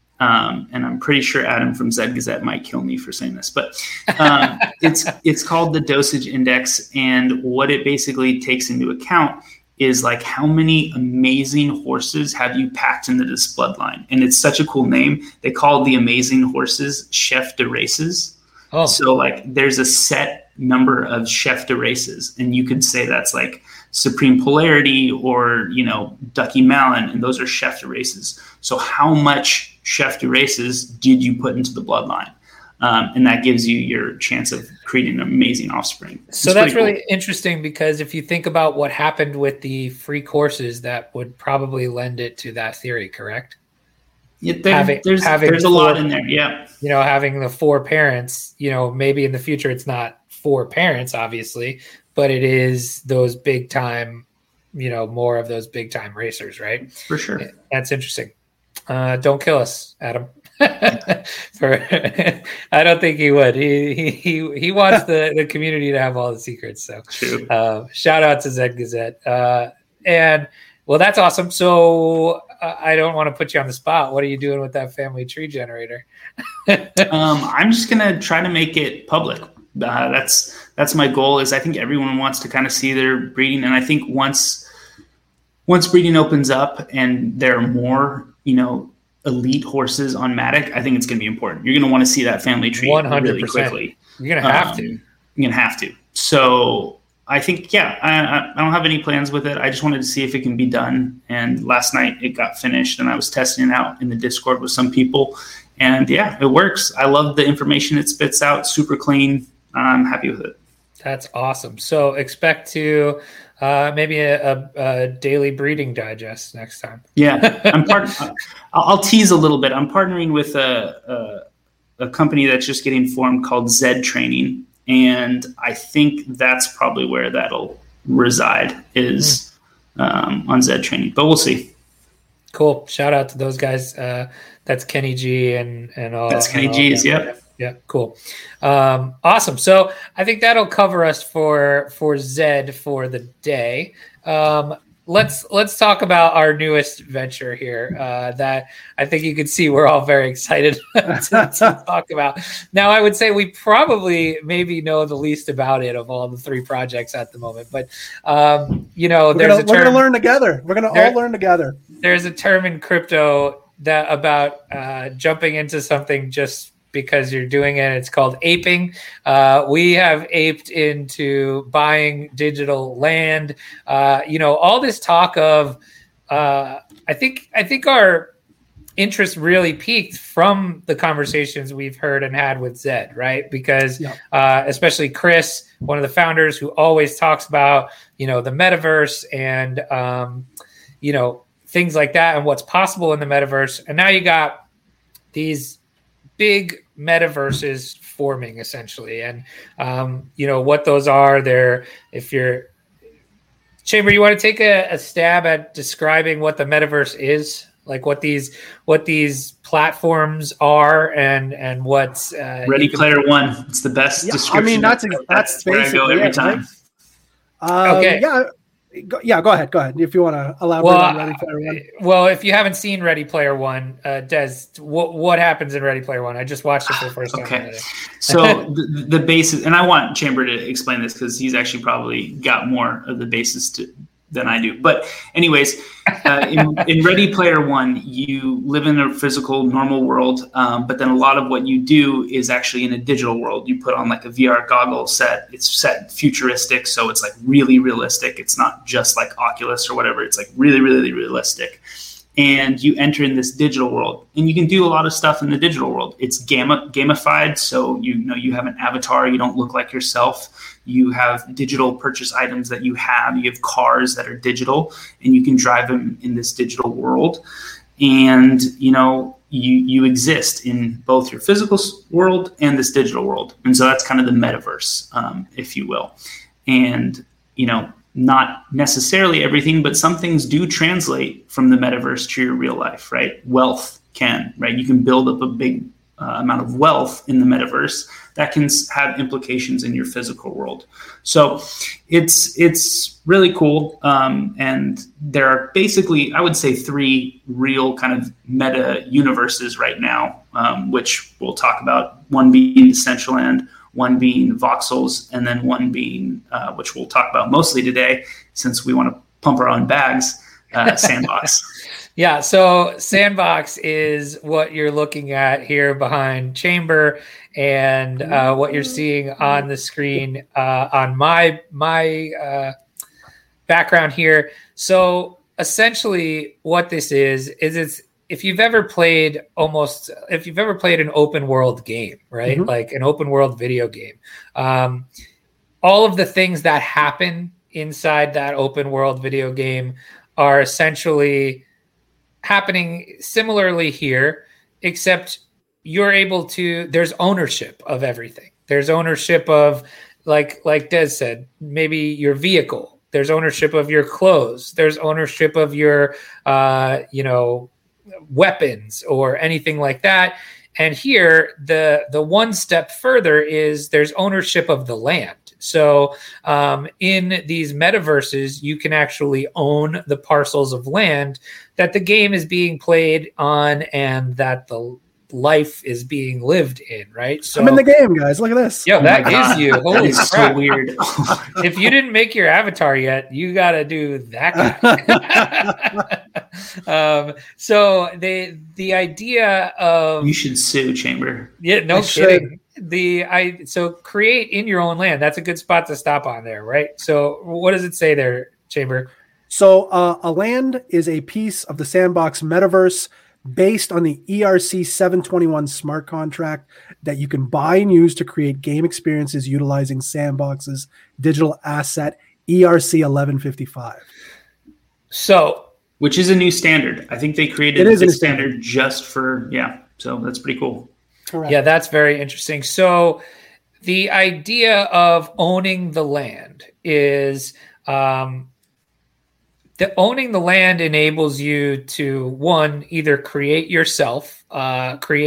Um, and I'm pretty sure Adam from Zed Gazette might kill me for saying this, but um, it's it's called the dosage index, and what it basically takes into account is like how many amazing horses have you packed into this bloodline, and it's such a cool name. They call the amazing horses chef de races. Oh, So like there's a set number of chef de races, and you could say that's like Supreme Polarity or, you know, Ducky Malin, and those are chef de races. So how much chef de races did you put into the bloodline? Um, and that gives you your chance of creating an amazing offspring. so It's that's pretty really cool. interesting, because if you think about what happened with the free courses, that would probably lend it to that theory, correct? Yeah, there- having- there's having there's a lot four- in there. Yeah. You know, having the four parents, you know, maybe in the future it's not four parents, obviously, but it is those big time, you know, more of those big time racers, right? For sure. That's interesting. Uh, don't kill us, Adam. For I don't think he would. He he he, he wants the, the community to have all the secrets. So True. uh, shout out to Zed Gazette. Uh, and well, that's awesome. So uh, I don't want to put you on the spot. What are you doing with that family tree generator? Um, I'm just gonna try to make it public. Uh, that's that's my goal. Is I think everyone wants to kind of see their breeding, and I think once once breeding opens up and there are more, you know, elite horses on Matic, I think it's going to be important. You're going to want to see that family tree one hundred really percent. quickly. You're gonna have Um, to. You're going to have to. So I think, yeah, I, I- I don't have any plans with it. I just wanted to see if it can be done. And last night it got finished, and I was testing it out in the Discord with some people. And yeah, it works. I love the information it spits out. Super clean. I'm happy with it. That's awesome. So expect to uh, maybe a, a, a daily breeding digest next time. Yeah, I'm part. I'll, I'll tease a little bit. I'm partnering with a, a a company that's just getting formed called Zed Training, and I think that's probably where that'll reside is um, on Zed Training. But we'll see. Cool. Shout out to those guys. Uh, that's Kenny G and and all. That's Kenny and all G's. them. Yep. Yeah, cool. Um, awesome. So I think that'll cover us for for Zed for the day. Um, let's let's talk about our newest venture here uh, that I think you can see we're all very excited to, to talk about. Now, I would say we probably maybe know the least about it of all the three projects at the moment, but um, you know, we're there's gonna, a term, we're gonna learn together. We're gonna there, all learn together. There's a term in crypto that about uh, jumping into something just because you're doing it. It's called aping. Uh, we have aped into buying digital land. Uh, you know, all this talk of, uh, I think, I think our interest really peaked from the conversations we've heard and had with Zed, right? Because yeah. uh, especially Chris, one of the founders, who always talks about, you know, the metaverse and, um, you know, things like that and what's possible in the metaverse. And now you got these big metaverses forming essentially. And, um, you know, what those are there. If you're Chamber, you want to take a, a stab at describing what the metaverse is, like what these, what these platforms are and, and what's uh, Ready Player One. It's the best yeah, description. I mean, that's, that's, that's where I go every it, time. Right? Um, okay. Yeah. Go, yeah, go ahead. Go ahead. If you want to elaborate well, on Ready Player One. Well, if you haven't seen Ready Player One, uh, Des, what what happens in Ready Player One? I just watched it for the first time. Okay. So the, the basis, and I want Chamber to explain this because he's actually probably got more of the basis to, than I do. But anyways, uh, in, in Ready Player One, you live in a physical, normal world, um, but then a lot of what you do is actually in a digital world. You put on like a V R goggle set. It's set futuristic, so it's like really realistic. It's not just like Oculus or whatever. It's like really, really realistic. And you enter in this digital world, and you can do a lot of stuff in the digital world. It's gamma, gamified, so you know you have an avatar. You don't look like yourself. You have digital purchase items that you have. You have cars that are digital, and you can drive them in this digital world. And you know you you exist in both your physical world and this digital world. And so that's kind of the metaverse, um, if you will. And you know. Not necessarily everything, but some things do translate from the metaverse to your real life, right? Wealth can, right? You can build up a big uh, amount of wealth in the metaverse that can have implications in your physical world. So it's it's really cool. Um, and there are basically, I would say, three real kind of meta universes right now, um, which we'll talk about. One being Decentraland, one being voxels, and then one being, uh, which we'll talk about mostly today, since we want to pump our own bags, uh, Sandbox. Yeah, so Sandbox is what you're looking at here behind Chamber, and uh, what you're seeing on the screen uh, on my my uh, background here. So essentially, what this is is it's if you've ever played almost, if you've ever played an open world game, right? Mm-hmm. Like an open world video game, um, all of the things that happen inside that open world video game are essentially happening similarly here, except you're able to, there's ownership of everything. There's ownership of, like, like Des said, maybe your vehicle. There's ownership of your clothes. There's ownership of your, uh, you know, weapons or anything like that. And here, the the one step further is there's ownership of the land. So um, in these metaverses, you can actually own the parcels of land that the game is being played on and that the life is being lived in, right? So I'm in the game, guys. Look at this. Yeah, that is you. Holy that is crap. So weird. If you didn't make your avatar yet, you got to do that guy. um, so the the idea of you should sue Chamber. Yeah, no I kidding. Should. The I so create in your own land. That's a good spot to stop on there, right? So what does it say there, Chamber? So uh, a land is a piece of the Sandbox metaverse based on the E R C seven twenty-one smart contract that you can buy and use to create game experiences utilizing Sandbox's digital asset E R C eleven fifty-five. So, which is a new standard. I think they created this standard, standard just for, yeah. So that's pretty cool. Correct. Yeah, that's very interesting. So the idea of owning the land is, um, the owning the land enables you to, one, either create yourself, uh, create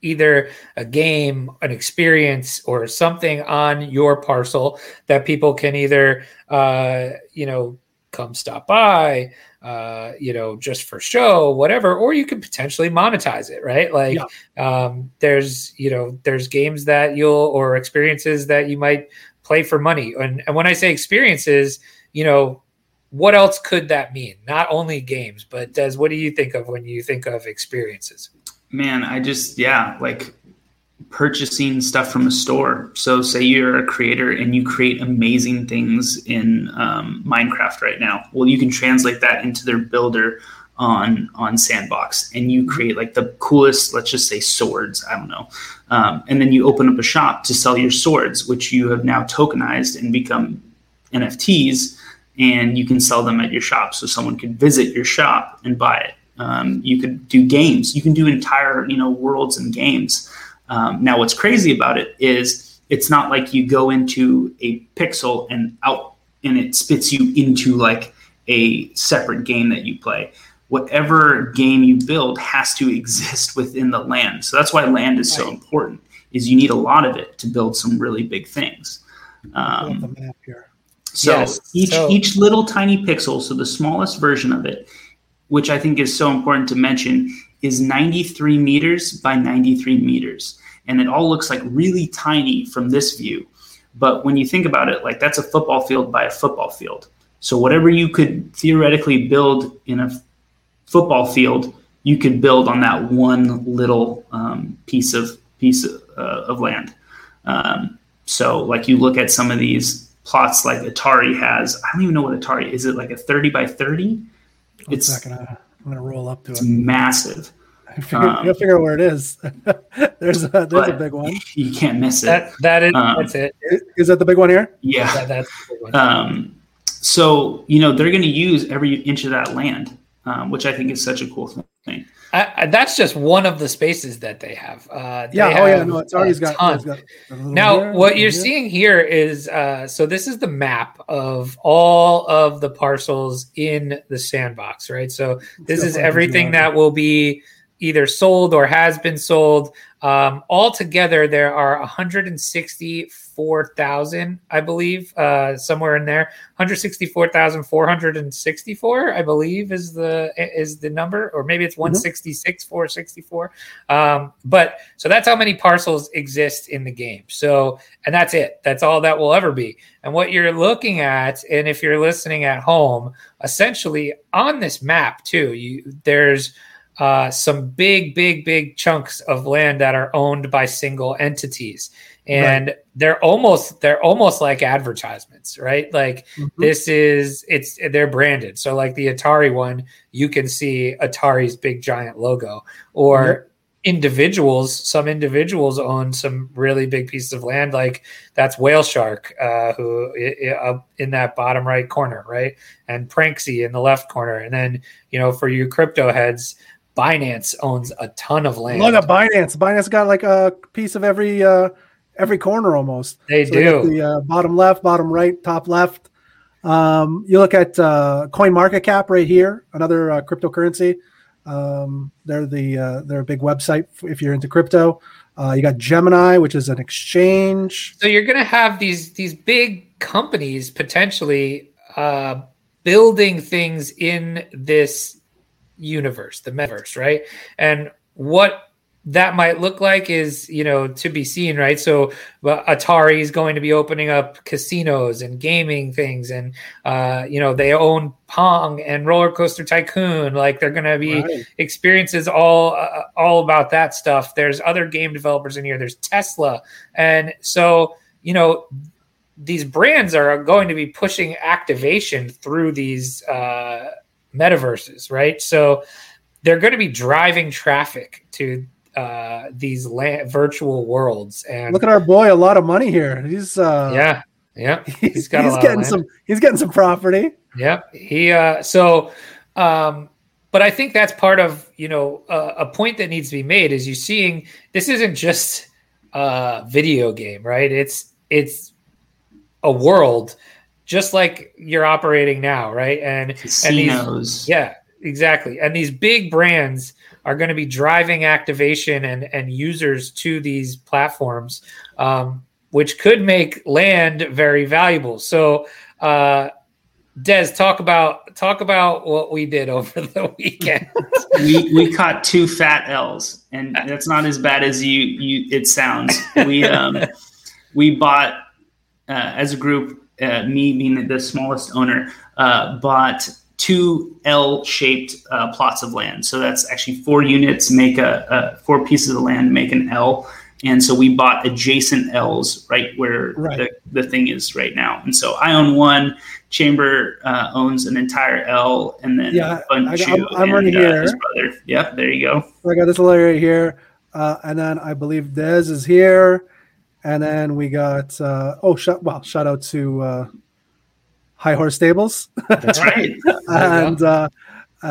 either a game, an experience, or something on your parcel that people can either, uh, you know, come stop by, uh, you know, just for show, whatever, or you can potentially monetize it, right? Like, yeah. um, there's, you know, there's games that you'll, or experiences that you might play for money. And, and when I say experiences, you know, what else could that mean? Not only games, but Des, what do you think of when you think of experiences? Man, I just, yeah, like purchasing stuff from a store. So say you're a creator and you create amazing things in um, Minecraft right now. Well, you can translate that into their builder on on Sandbox, and you create like the coolest, let's just say swords, I don't know. Um, and then you open up a shop to sell your swords, which you have now tokenized and become N F Ts, and you can sell them at your shop. So someone could visit your shop and buy it. Um, you could do games. You can do entire, you know, worlds and games. Um, now, what's crazy about it is it's not like you go into a pixel and out and it spits you into like a separate game that you play. Whatever game you build has to exist within the land. So that's why land is so important, is you need a lot of it to build some really big things. Um, the map here. So yes, each so- each little tiny pixel, so the smallest version of it, which I think is so important to mention, is ninety-three meters by ninety-three meters. And it all looks like really tiny from this view. But when you think about it, like that's a football field by a football field. So whatever you could theoretically build in a football field, you could build on that one little um, piece of piece of, uh, of land. Um, so like you look at some of these plots like Atari has, I don't even know what Atari is. It like a thirty by thirty? One It's second, I'm gonna roll up to it's it. massive. Figure, Um, you'll figure out where it is. there's a, there's but a big one. You can't miss it. That, that is, Um, that's it. Is, is that the big one here? Yeah. Yeah, that's the one. Um, so, you know, they're going to use every inch of that land, um, which I think is such a cool thing. I, I, that's just one of the spaces that they have. Uh, they Yeah. Oh yeah. have No, it's already a got. ton. It's got a little Now, here, what you're here. seeing here is, uh, so this is the map of all of the parcels in the sandbox, right? So this Let's is go find everything the that will be either sold or has been sold. Um, altogether, there are one hundred sixty-four thousand, I believe, uh, somewhere in there. one hundred sixty-four thousand four hundred sixty-four, I believe, is the is the number, or maybe it's one sixty-six thousand four hundred sixty-four. Um, but so that's how many parcels exist in the game. So, and that's it. That's all that will ever be. And what you're looking at, and if you're listening at home, essentially on this map too, you there's Uh, some big, big, big chunks of land that are owned by single entities, and right. they're almost they're almost like advertisements, right? Like mm-hmm. this is it's they're branded. So like the Atari one, you can see Atari's big giant logo, or mm-hmm. individuals. Some individuals own some really big pieces of land, like that's Whale Shark, uh, who uh, in that bottom right corner, right, and Pranksy in the left corner, and then you know for you crypto heads. Binance owns a ton of land. Look at Binance. Binance got like a piece of every uh, every corner almost. They so do. They got the uh, bottom left, bottom right, top left. Um, you look at uh, CoinMarketCap right here, another uh, cryptocurrency. Um, they're the uh, they're a big website if you're into crypto. Uh, you got Gemini, which is an exchange. So you're going to have these these big companies potentially uh, building things in this universe, the metaverse, right? And what that might look like is, you know, to be seen, right? So well, Atari is going to be opening up casinos and gaming things, and uh, you know, they own Pong and Roller Coaster Tycoon. Like they're going to be right. experiences all uh, all about that stuff. There's other game developers in here. There's Tesla, and so you know, these brands are going to be pushing activation through these uh, metaverses, right? So they're going to be driving traffic to uh these land, virtual worlds. And look at our boy, a lot of money here. He's uh yeah yeah he's got he's getting some he's getting some property. Yeah, he uh so um but I think that's part of, you know, uh, a point that needs to be made is you seeing this isn't just a video game, right? It's it's a world just like you're operating now, right? And casinos. And these, yeah exactly. And these big brands are going to be driving activation and, and users to these platforms, um, which could make land very valuable. So, uh, Des, talk about talk about what we did over the weekend. we we caught two fat L's, and that's not as bad as you you it sounds. We um we bought uh, as a group, uh, me being the smallest owner, uh, bought two L-shaped uh, plots of land. So that's actually four units make a, a four pieces of land make an L. And so we bought adjacent L's right where right. The, the thing is right now. And so I own one. Chamber uh, owns an entire L, and then yeah, Bunchu I got, I'm, I'm and right here. Uh, his brother. Yep, there you go. I got this little area here, uh, and then I believe Dez is here, and then we got uh, oh, sh- well, shout out to uh, High Horse Stables. That's right. and uh, uh,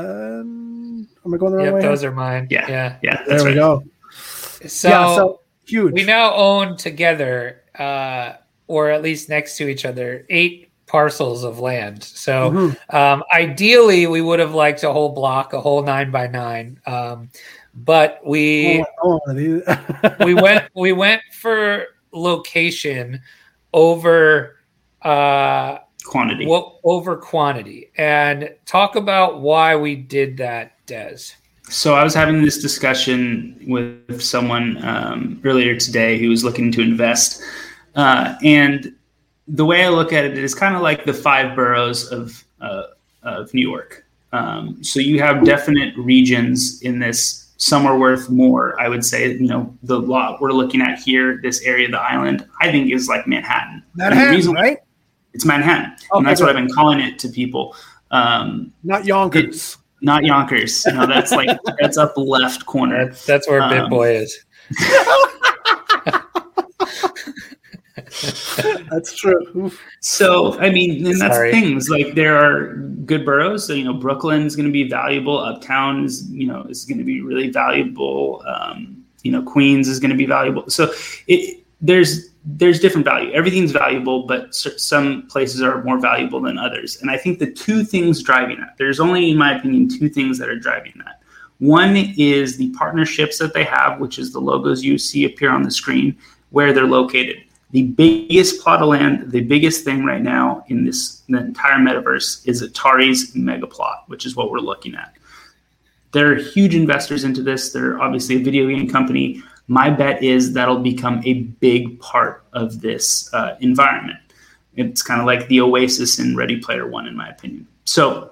am I going the wrong yep, way? Those here? are mine. Yeah, yeah, yeah. There we right. go. So, yeah, so huge. We now own together, uh, or at least next to each other, eight parcels of land. So mm-hmm. um, ideally, we would have liked a whole block, a whole nine by nine. Um, but we oh, oh, we went we went for location over uh, quantity. What over quantity, and talk about why we did that, Des. So I was having this discussion with someone um, earlier today who was looking to invest, uh, and the way I look at it is kind of like the five boroughs of uh, of New York. Um, so you have definite regions in this. Some are worth more. I would say, you know, the lot we're looking at here, this area of the island, I think is like Manhattan. Manhattan, reason, right? It's Manhattan, okay, and that's good. What I've been calling it to people. Um, not Yonkers. It, not Yonkers. No, that's like that's up left corner. That's, that's where um, Big Boy is. That's true. So, I mean, and that's Sorry. things like there are good boroughs. So, you know, Brooklyn's going to be valuable. Uptown is, you know, is going to be really valuable. Um, you know, Queens is going to be valuable. So, it there's there's different value. Everything's valuable, but some places are more valuable than others. And I think the two things driving that, there's only, in my opinion, two things that are driving that. One is the partnerships that they have, which is the logos you see appear on the screen, where they're located. The biggest plot of land, the biggest thing right now in this the entire metaverse is Atari's Megaplot, which is what we're looking at. They're huge investors into this. They're obviously a video game company. My bet is that'll become a big part of this uh, environment. It's kind of like the Oasis in Ready Player One, in my opinion. So,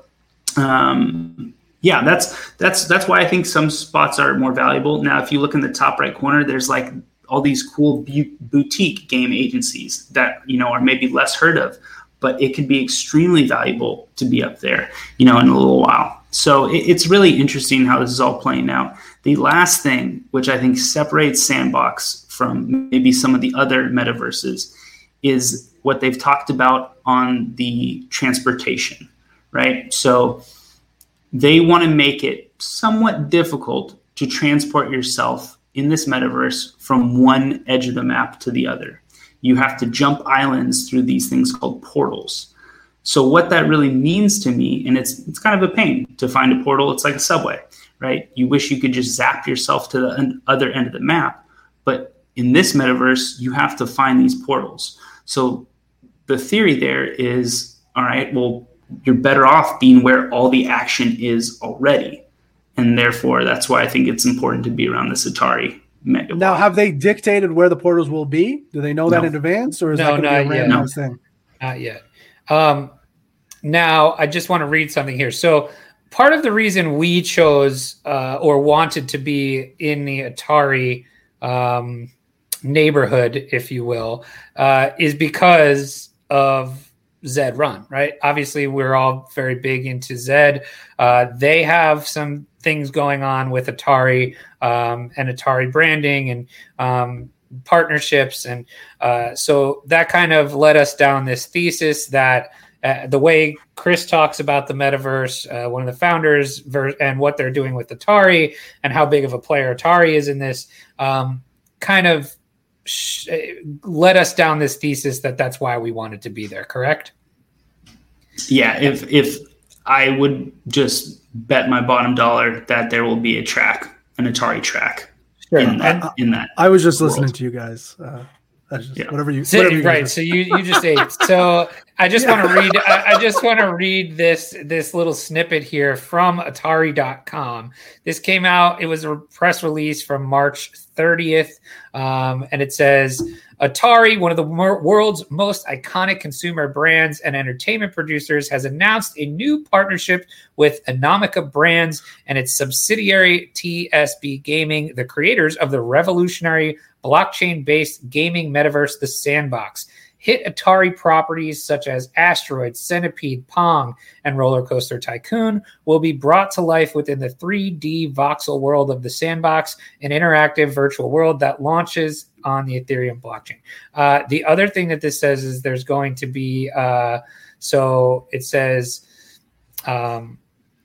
um, yeah, that's that's that's why I think some spots are more valuable. Now, if you look in the top right corner, there's like all these cool bu- boutique game agencies that, you know, are maybe less heard of, but it could be extremely valuable to be up there, you know, in a little while. So it, it's really interesting how this is all playing out. The last thing, which I think separates Sandbox from maybe some of the other metaverses, is what they've talked about on the transportation, right? So they want to make it somewhat difficult to transport yourself in this metaverse from one edge of the map to the other. You have to jump islands through these things called portals. So what that really means to me, and it's it's kind of a pain to find a portal. It's like a subway, right? You wish you could just zap yourself to the other end of the map. But in this metaverse, you have to find these portals. So the theory there is, all right, well, you're better off being where all the action is already. And therefore, that's why I think it's important to be around this Atari Megaplot. Now, have they dictated where the portals will be? Do they know No. that in advance, or is No, that going to be a not random yet. thing? Not yet. Um, now, I just want to read something here. So part of the reason we chose uh, or wanted to be in the Atari um, neighborhood, if you will, uh, is because of Zed Run, right? Obviously, we're all very big into Zed. Uh, they have some things going on with Atari um, and Atari branding and um, partnerships. And uh, so that kind of led us down this thesis that uh, the way Chris talks about the metaverse, uh, one of the founders, ver- and what they're doing with Atari and how big of a player Atari is in this, um, kind of sh- led us down this thesis that that's why we wanted to be there, correct? Yeah, if if I would just bet my bottom dollar that there will be a track, an Atari track sure. in that. I, in that I was just world. listening to you guys. Uh, that's just Yeah. whatever you, So, whatever you right. guys So you, you just ate. So I just Yeah. want to read. I, I just want to read this this little snippet here from Atari dot com. This came out. It was a press release from March thirtieth, um, and it says Atari, one of the mer- world's most iconic consumer brands and entertainment producers, has announced a new partnership with Anomica Brands and its subsidiary T S B Gaming, the creators of the revolutionary blockchain-based gaming metaverse, The Sandbox. Hit Atari properties such as Asteroid, Centipede, Pong, and Roller Coaster Tycoon will be brought to life within the three D voxel world of The Sandbox, an interactive virtual world that launches on the Ethereum blockchain. Uh, the other thing that this says is there's going to be, uh, so it says, um,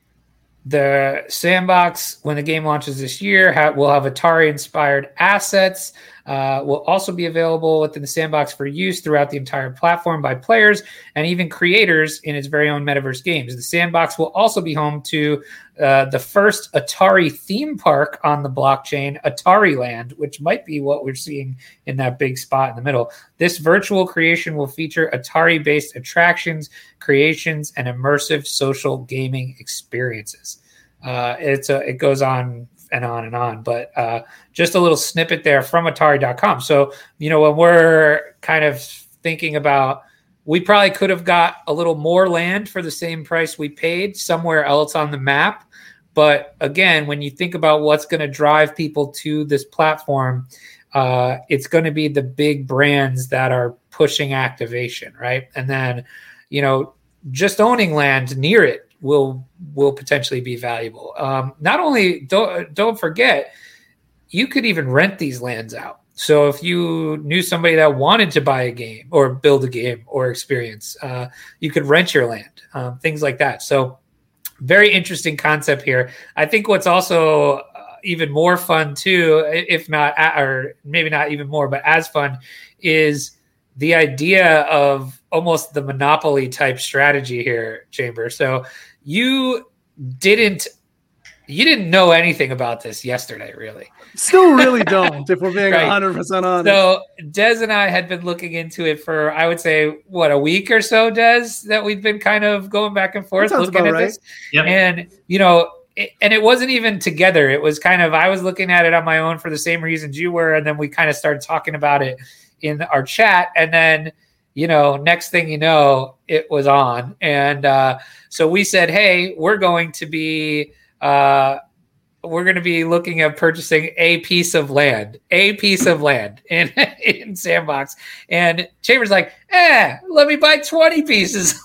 the Sandbox, when the game launches this year, ha- will have Atari-inspired assets. Uh, will also be available within the Sandbox for use throughout the entire platform by players and even creators in its very own metaverse games. The Sandbox will also be home to uh, the first Atari theme park on the blockchain, Atari Land, which might be what we're seeing in that big spot in the middle. This virtual creation will feature Atari-based attractions, creations, and immersive social gaming experiences. Uh, it's a, it goes on and on and on, but uh, just a little snippet there from Atari dot com. So, you know, when we're kind of thinking about, we probably could have got a little more land for the same price we paid somewhere else on the map. But again, when you think about what's going to drive people to this platform, uh, it's going to be the big brands that are pushing activation, right? And then, you know, just owning land near it will will potentially be valuable. Um, not only, don't don't forget, you could even rent these lands out. So if you knew somebody that wanted to buy a game or build a game or experience, uh, you could rent your land, um, things like that. So very interesting concept here. I think what's also uh, even more fun too, if not, or maybe not even more, but as fun, is the idea of almost the monopoly type strategy here, Chamber. So you didn't you didn't know anything about this yesterday, really. still really don't, if we're being Right. one hundred percent honest. So Des and I had been looking into it for, I would say, what, a week or so, Des, that we've been kind of going back and forth sounds looking about at right. this. Yep. And, you know, it, and it wasn't even together. It was kind of, I was looking at it on my own for the same reasons you were. And then we kind of started talking about it in our chat. And then, you know, next thing you know, it was on. And uh, so we said, hey, we're going to be, uh, we're going to be looking at purchasing a piece of land, a piece of land in, in Sandbox. And Chambers like, eh, let me buy twenty pieces.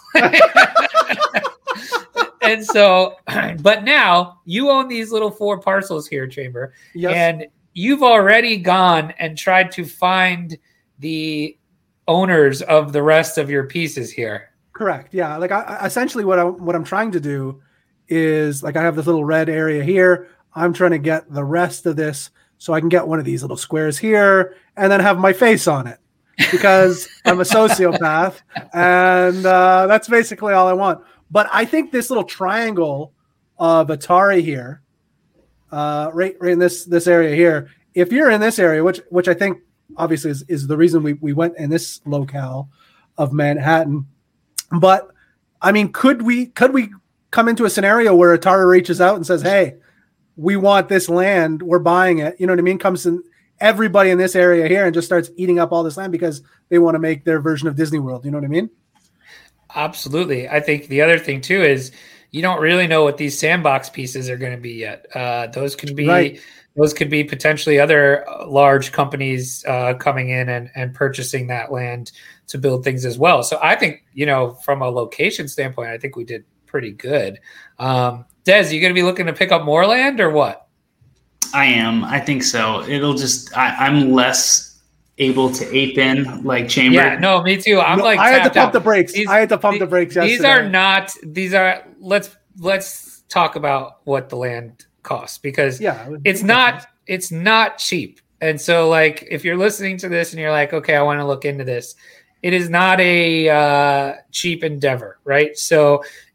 And so, but now you own these little four parcels here, Chamber. Yes. And you've already gone and tried to find the owners of the rest of your pieces here. Correct. Yeah. Like I, I essentially what I what I'm trying to do is, like, I have this little red area here. I'm trying to get the rest of this so I can get one of these little squares here and then have my face on it, because I'm a sociopath, and uh, that's basically all I want. But I think this little triangle of Atari here, uh, right, right in this this area here, if you're in this area, which which I think obviously is, is the reason we, we went in this locale of Manhattan. But I mean, could we could we come into a scenario where Atari reaches out and says, hey, we want this land, we're buying it, you know what I mean? Comes in everybody in this area here and just starts eating up all this land because they want to make their version of Disney World, you know what I mean? Absolutely. I think the other thing too is you don't really know what these Sandbox pieces are going to be yet. Uh, those could be Right. those could be potentially other large companies uh, coming in and, and purchasing that land to build things as well. So I think, you know, from a location standpoint, I think we did pretty good. Um, Des, you going to be looking to pick up more land or what? I am. I think so. It'll just, I, I'm less able to ape in like Chamber. Yeah, no, me too. I'm No, like, I had to tapped pump out. the brakes. These- I had to pump the- the brakes yesterday. These are not, these are, let's, let's talk about what the land costs, because yeah, it's not, it's not cheap. And so, like, if you're listening to this and you're like, okay, I want to look into this, it is not a uh, cheap endeavor, right? So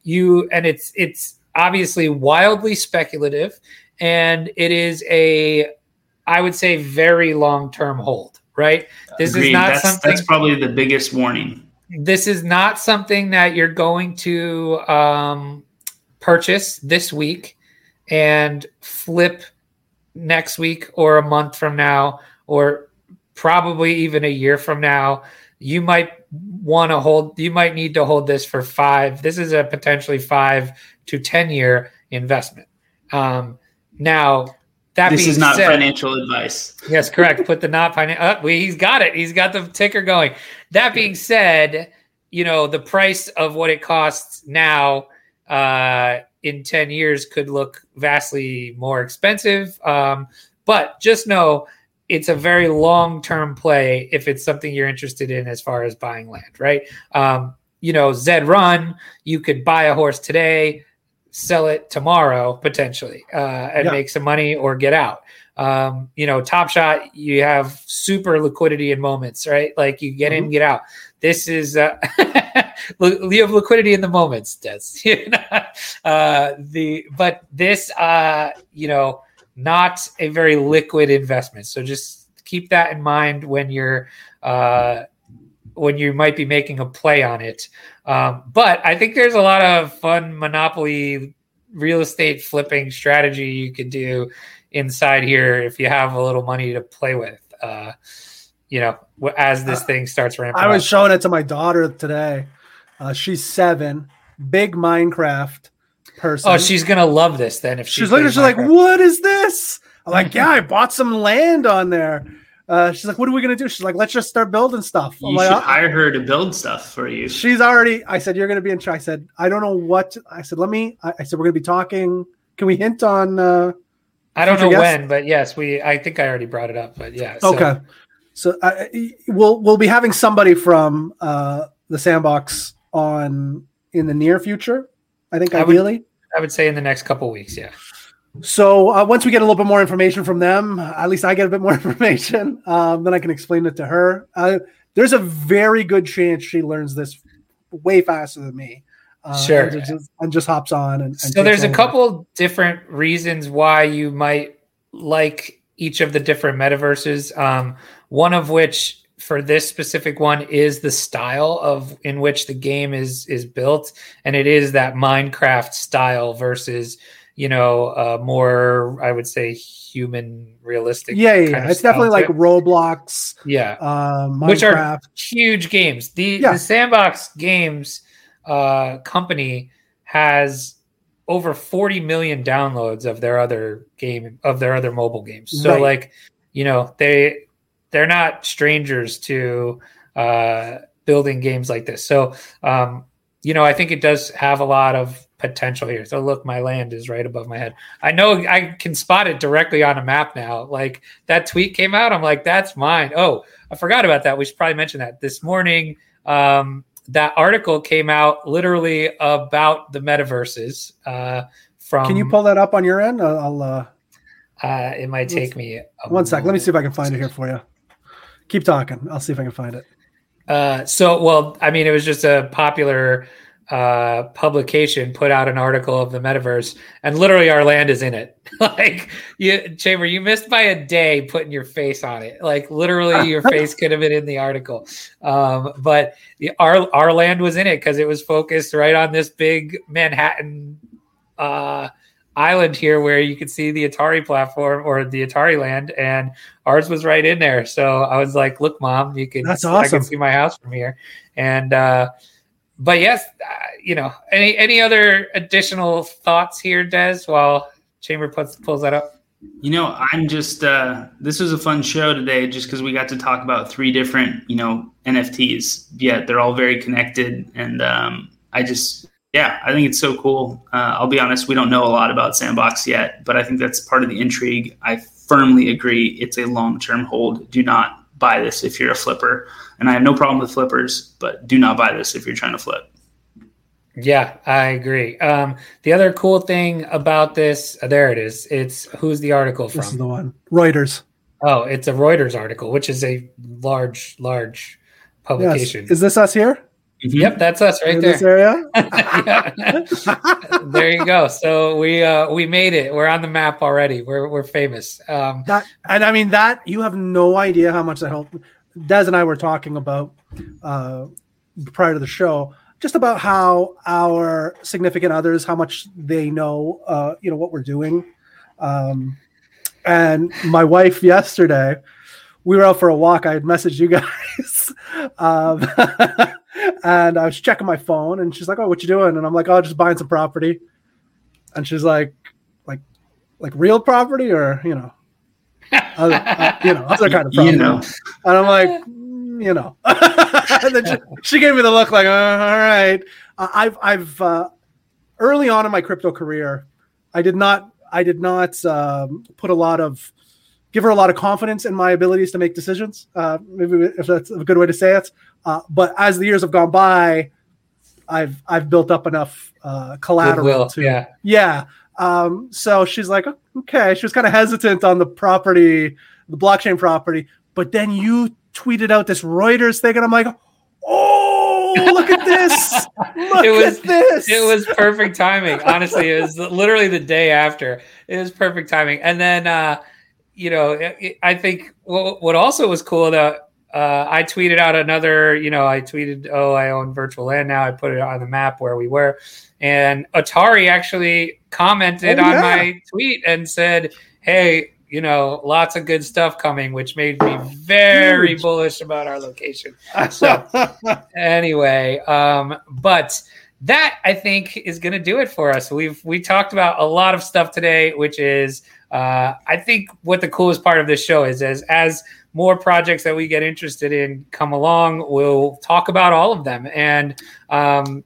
you and it's it's obviously wildly speculative, and it is a, I would say, very long-term hold, right? This Agreed. is not that's, something that's probably the biggest warning. This is not something that you're going to um, purchase this week and flip next week or a month from now, or probably even a year from now. You might want to hold, you might need to hold this for five. This is a potentially five to ten year investment. Um, now, that this being is not said, financial advice. Yes, correct. Put the not financial. Uh, he's got it. He's got the ticker going. That being said, you know, the price of what it costs now uh, in ten years could look vastly more expensive. Um, but just know it's a very long-term play if it's something you're interested in as far as buying land, right? Um, you know, Zed Run, you could buy a horse today, sell it tomorrow potentially, uh, and Yeah. make some money or get out. Um, you know, Top Shot, you have super liquidity in moments, right? Like you get Mhm. in, get out. This is uh, you have liquidity in the moments, Des. You know? uh, the but this, uh, you know, not a very liquid investment. So just keep that in mind when you're uh, when you might be making a play on it. Um, but I think there's a lot of fun Monopoly real estate flipping strategy you could do inside here if you have a little money to play with, uh, you know, as this thing starts ramping I was up. showing it to my daughter today. Uh, she's seven, big Minecraft person. Oh, she's going to love this then. If she she's looking, plays she's like, Minecraft. what is this? I'm like, yeah, I bought some land on there. Uh, she's like, what are we going to do? She's like, let's just start building stuff. I'm You like, should "Uh, hire her to build stuff for you. She's already, I said, you're going to be in charge. I said, I don't know what, I said, let me, I, I said, we're going to be talking. Can we hint on, uh, I don't know future guests? when, but yes, we, I think I already brought it up, but yeah. So, Okay. So uh, we'll, we'll be having somebody from, uh, the Sandbox on in the near future. I think I would- ideally. I would say in the next couple weeks. Yeah. So uh, once we get a little bit more information from them, at least I get a bit more information, um, then I can explain it to her. Uh, there's a very good chance she learns this way faster than me. Uh, Sure. And just, and just hops on. And, and So takes there's a over. couple different reasons why you might like each of the different metaverses. Um, one of which for this specific one is the style of in which the game is is built, and it is that Minecraft style versus, you know, uh, more, I would say, human realistic. Yeah, yeah, kind yeah. of It's style definitely to like it. Roblox, yeah. um, Which are Minecraft. huge games. The, Yeah. the Sandbox Games uh, company has over forty million downloads of their other game of their other mobile games. So Right. like, you know, they they're not strangers to uh, building games like this. So um, you know, I think it does have a lot of potential here. So look, my land is right above my head. I know I can spot it directly on a map now. Like that tweet came out, I'm like, that's mine. Oh, I forgot about that. We should probably mention that this morning. Um, that article came out literally about the metaverses. Uh, from Can you pull that up on your end? Uh, I'll uh, uh, it might take me a one sec. Let me moment. see if I can find it here for you. Keep talking. I'll see if I can find it. Uh, so, well, I mean, it was just a popular uh, publication put out an article of the metaverse, and literally our land is in it. Like, you, Chamber, you missed by a day putting your face on it. Like, literally, your face could have been in the article. Um, but the, our our land was in it because it was focused right on this big Manhattan uh, island here, where you could see the Atari platform or the Atari land, and ours was right in there. So I was like, "Look, Mom, you can That's I awesome. can see my house from here." And uh, but yes, uh, you know, any any other additional thoughts here, Des? While Chamber puts pulls that up. You know, I'm just, uh, this was a fun show today just because we got to talk about three different, you know, N F Ts, yet they're all very connected. And um, I just, yeah, I think it's so cool. Uh, I'll be honest, we don't know a lot about Sandbox yet, but I think that's part of the intrigue. I firmly agree it's a long-term hold. Do not buy this if you're a flipper. And I have no problem with flippers, but do not buy this if you're trying to flip. Yeah, I agree. Um, the other cool thing about this, uh, there it is. It's who's the article This is from? the one. Reuters. Oh, it's a Reuters article, which is a large, large Yes. publication. Is this us here? Yep, that's us right in there. this area. There you go. So we uh, we made it. We're on the map already. We're we're famous. Um, that, and I mean that you have no idea how much that helped. Des and I were talking about uh, prior to the show, just about how our significant others, how much they know, uh, you know, what we're doing. Um, and my wife yesterday, we were out for a walk. I had messaged you guys, um, and I was checking my phone, and she's like, "Oh, what you doing?" And I'm like, "Oh, just buying some property." And she's like, "Like, like real property, or you know, other, uh, you know, other kind of property." You know. And I'm like, mm, you know. And then she, she gave me the look, like, uh, "All right." Uh, I've, I've uh, early on in my crypto career, I did not, I did not um, put a lot of. Give her a lot of confidence in my abilities to make decisions. Uh, maybe if that's a good way to say it. Uh, but as the years have gone by, I've I've built up enough uh, collateral Goodwill, to yeah. yeah. Um, so she's like, okay. She was kind of hesitant on the property, the blockchain property. But then you tweeted out this Reuters thing, and I'm like, oh, look at this! Look it was, at this! It was perfect timing. Honestly, it was literally the day after. It was perfect timing, and then. Uh, You know, it, I think what, what also was cool that uh, I tweeted out another, you know, I tweeted, oh, I own virtual land now. I put it on the map where we were. And Atari actually commented oh, on yeah. my tweet and said, hey, you know, lots of good stuff coming, which made me very Huge. bullish about our location. So anyway, um, but that I think is going to do it for us. We've we talked about a lot of stuff today, which is uh, I think what the coolest part of this show is, as as more projects that we get interested in come along, we'll talk about all of them, and um,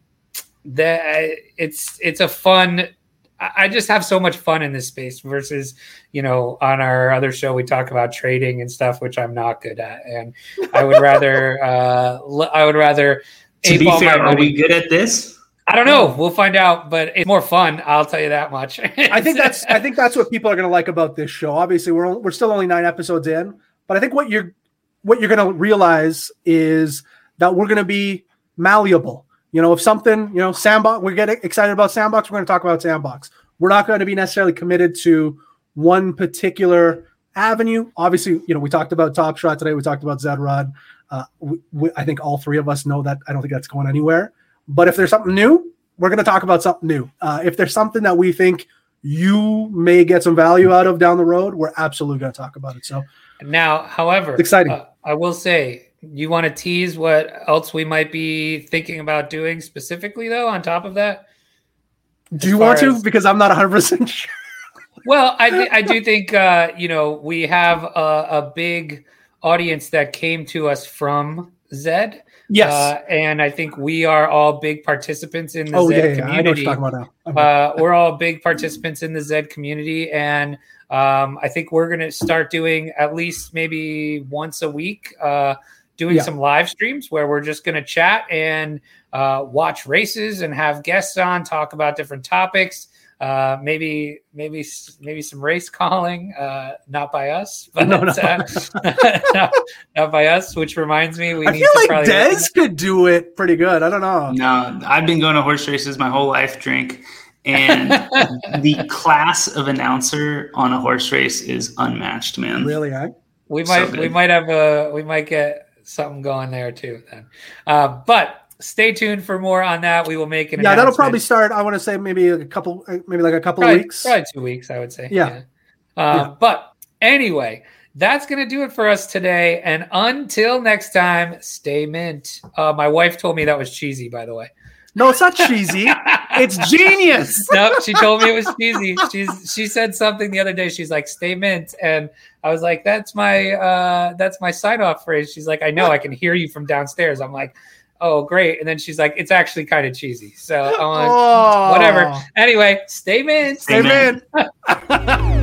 that it's it's a fun. I just have so much fun in this space versus, you know, on our other show, we talk about trading and stuff, which I'm not good at. And I would rather, uh, I would rather. To be fair, are we good at this? I don't know. We'll find out, but it's more fun. I'll tell you that much. I think that's, I think that's what people are going to like about this show. Obviously we're, only, we're still only nine episodes in, but I think what you're, what you're going to realize is that we're going to be malleable. You know, if something, you know, Sandbox, we get excited about Sandbox, we're going to talk about Sandbox. We're not going to be necessarily committed to one particular avenue. Obviously, you know, we talked about Top Shot today. We talked about Zed-Rod. Uh, we, we, I think all three of us know that. I don't think that's going anywhere. But if there's something new, we're going to talk about something new. Uh, if there's something that we think you may get some value out of down the road, we're absolutely going to talk about it. So now, however, it's exciting. Uh, I will say, you want to tease what else we might be thinking about doing specifically, though, on top of that? Do you want to? As, because I'm not one hundred percent sure. Well, I, I do think, uh, you know, we have a, a big audience that came to us from Zed. Yes. Uh, and I think we are all big participants in the oh, Zed yeah, yeah. community. I know what you're talking about now. Okay. Uh, we're all big participants in the Zed community. And um, I think we're going to start doing at least maybe once a week, uh, doing yeah. some live streams where we're just going to chat and uh, watch races and have guests on, talk about different topics. Uh, maybe, maybe, maybe some race calling, uh, not by us, but no, no. Uh, not, not by us. Which reminds me, we I need feel to like Des could do it pretty good. I don't know. No, I've been going to horse races my whole life, Drink, and the class of announcer on a horse race is unmatched, man. Really, eh? We might, so we might have a, we might get something going there too. Then, uh, but. Stay tuned for more on that. We will make an yeah. That'll probably start. I want to say maybe a couple, maybe like a couple probably, of weeks, probably two weeks. I would say. Yeah. yeah. Uh, yeah. But anyway, that's gonna do it for us today. And until next time, stay mint. Uh, my wife told me that was cheesy. By the way. No, it's not cheesy. It's genius. No, she told me it was cheesy. She's she said something the other day. She's like, "Stay mint," and I was like, "That's my uh, that's my sign off phrase." She's like, "I know. I can hear you from downstairs." I'm like. Oh, great. And then she's like, it's actually kind of cheesy. So I'm like, oh. whatever. Anyway, stay mint. Stay mint.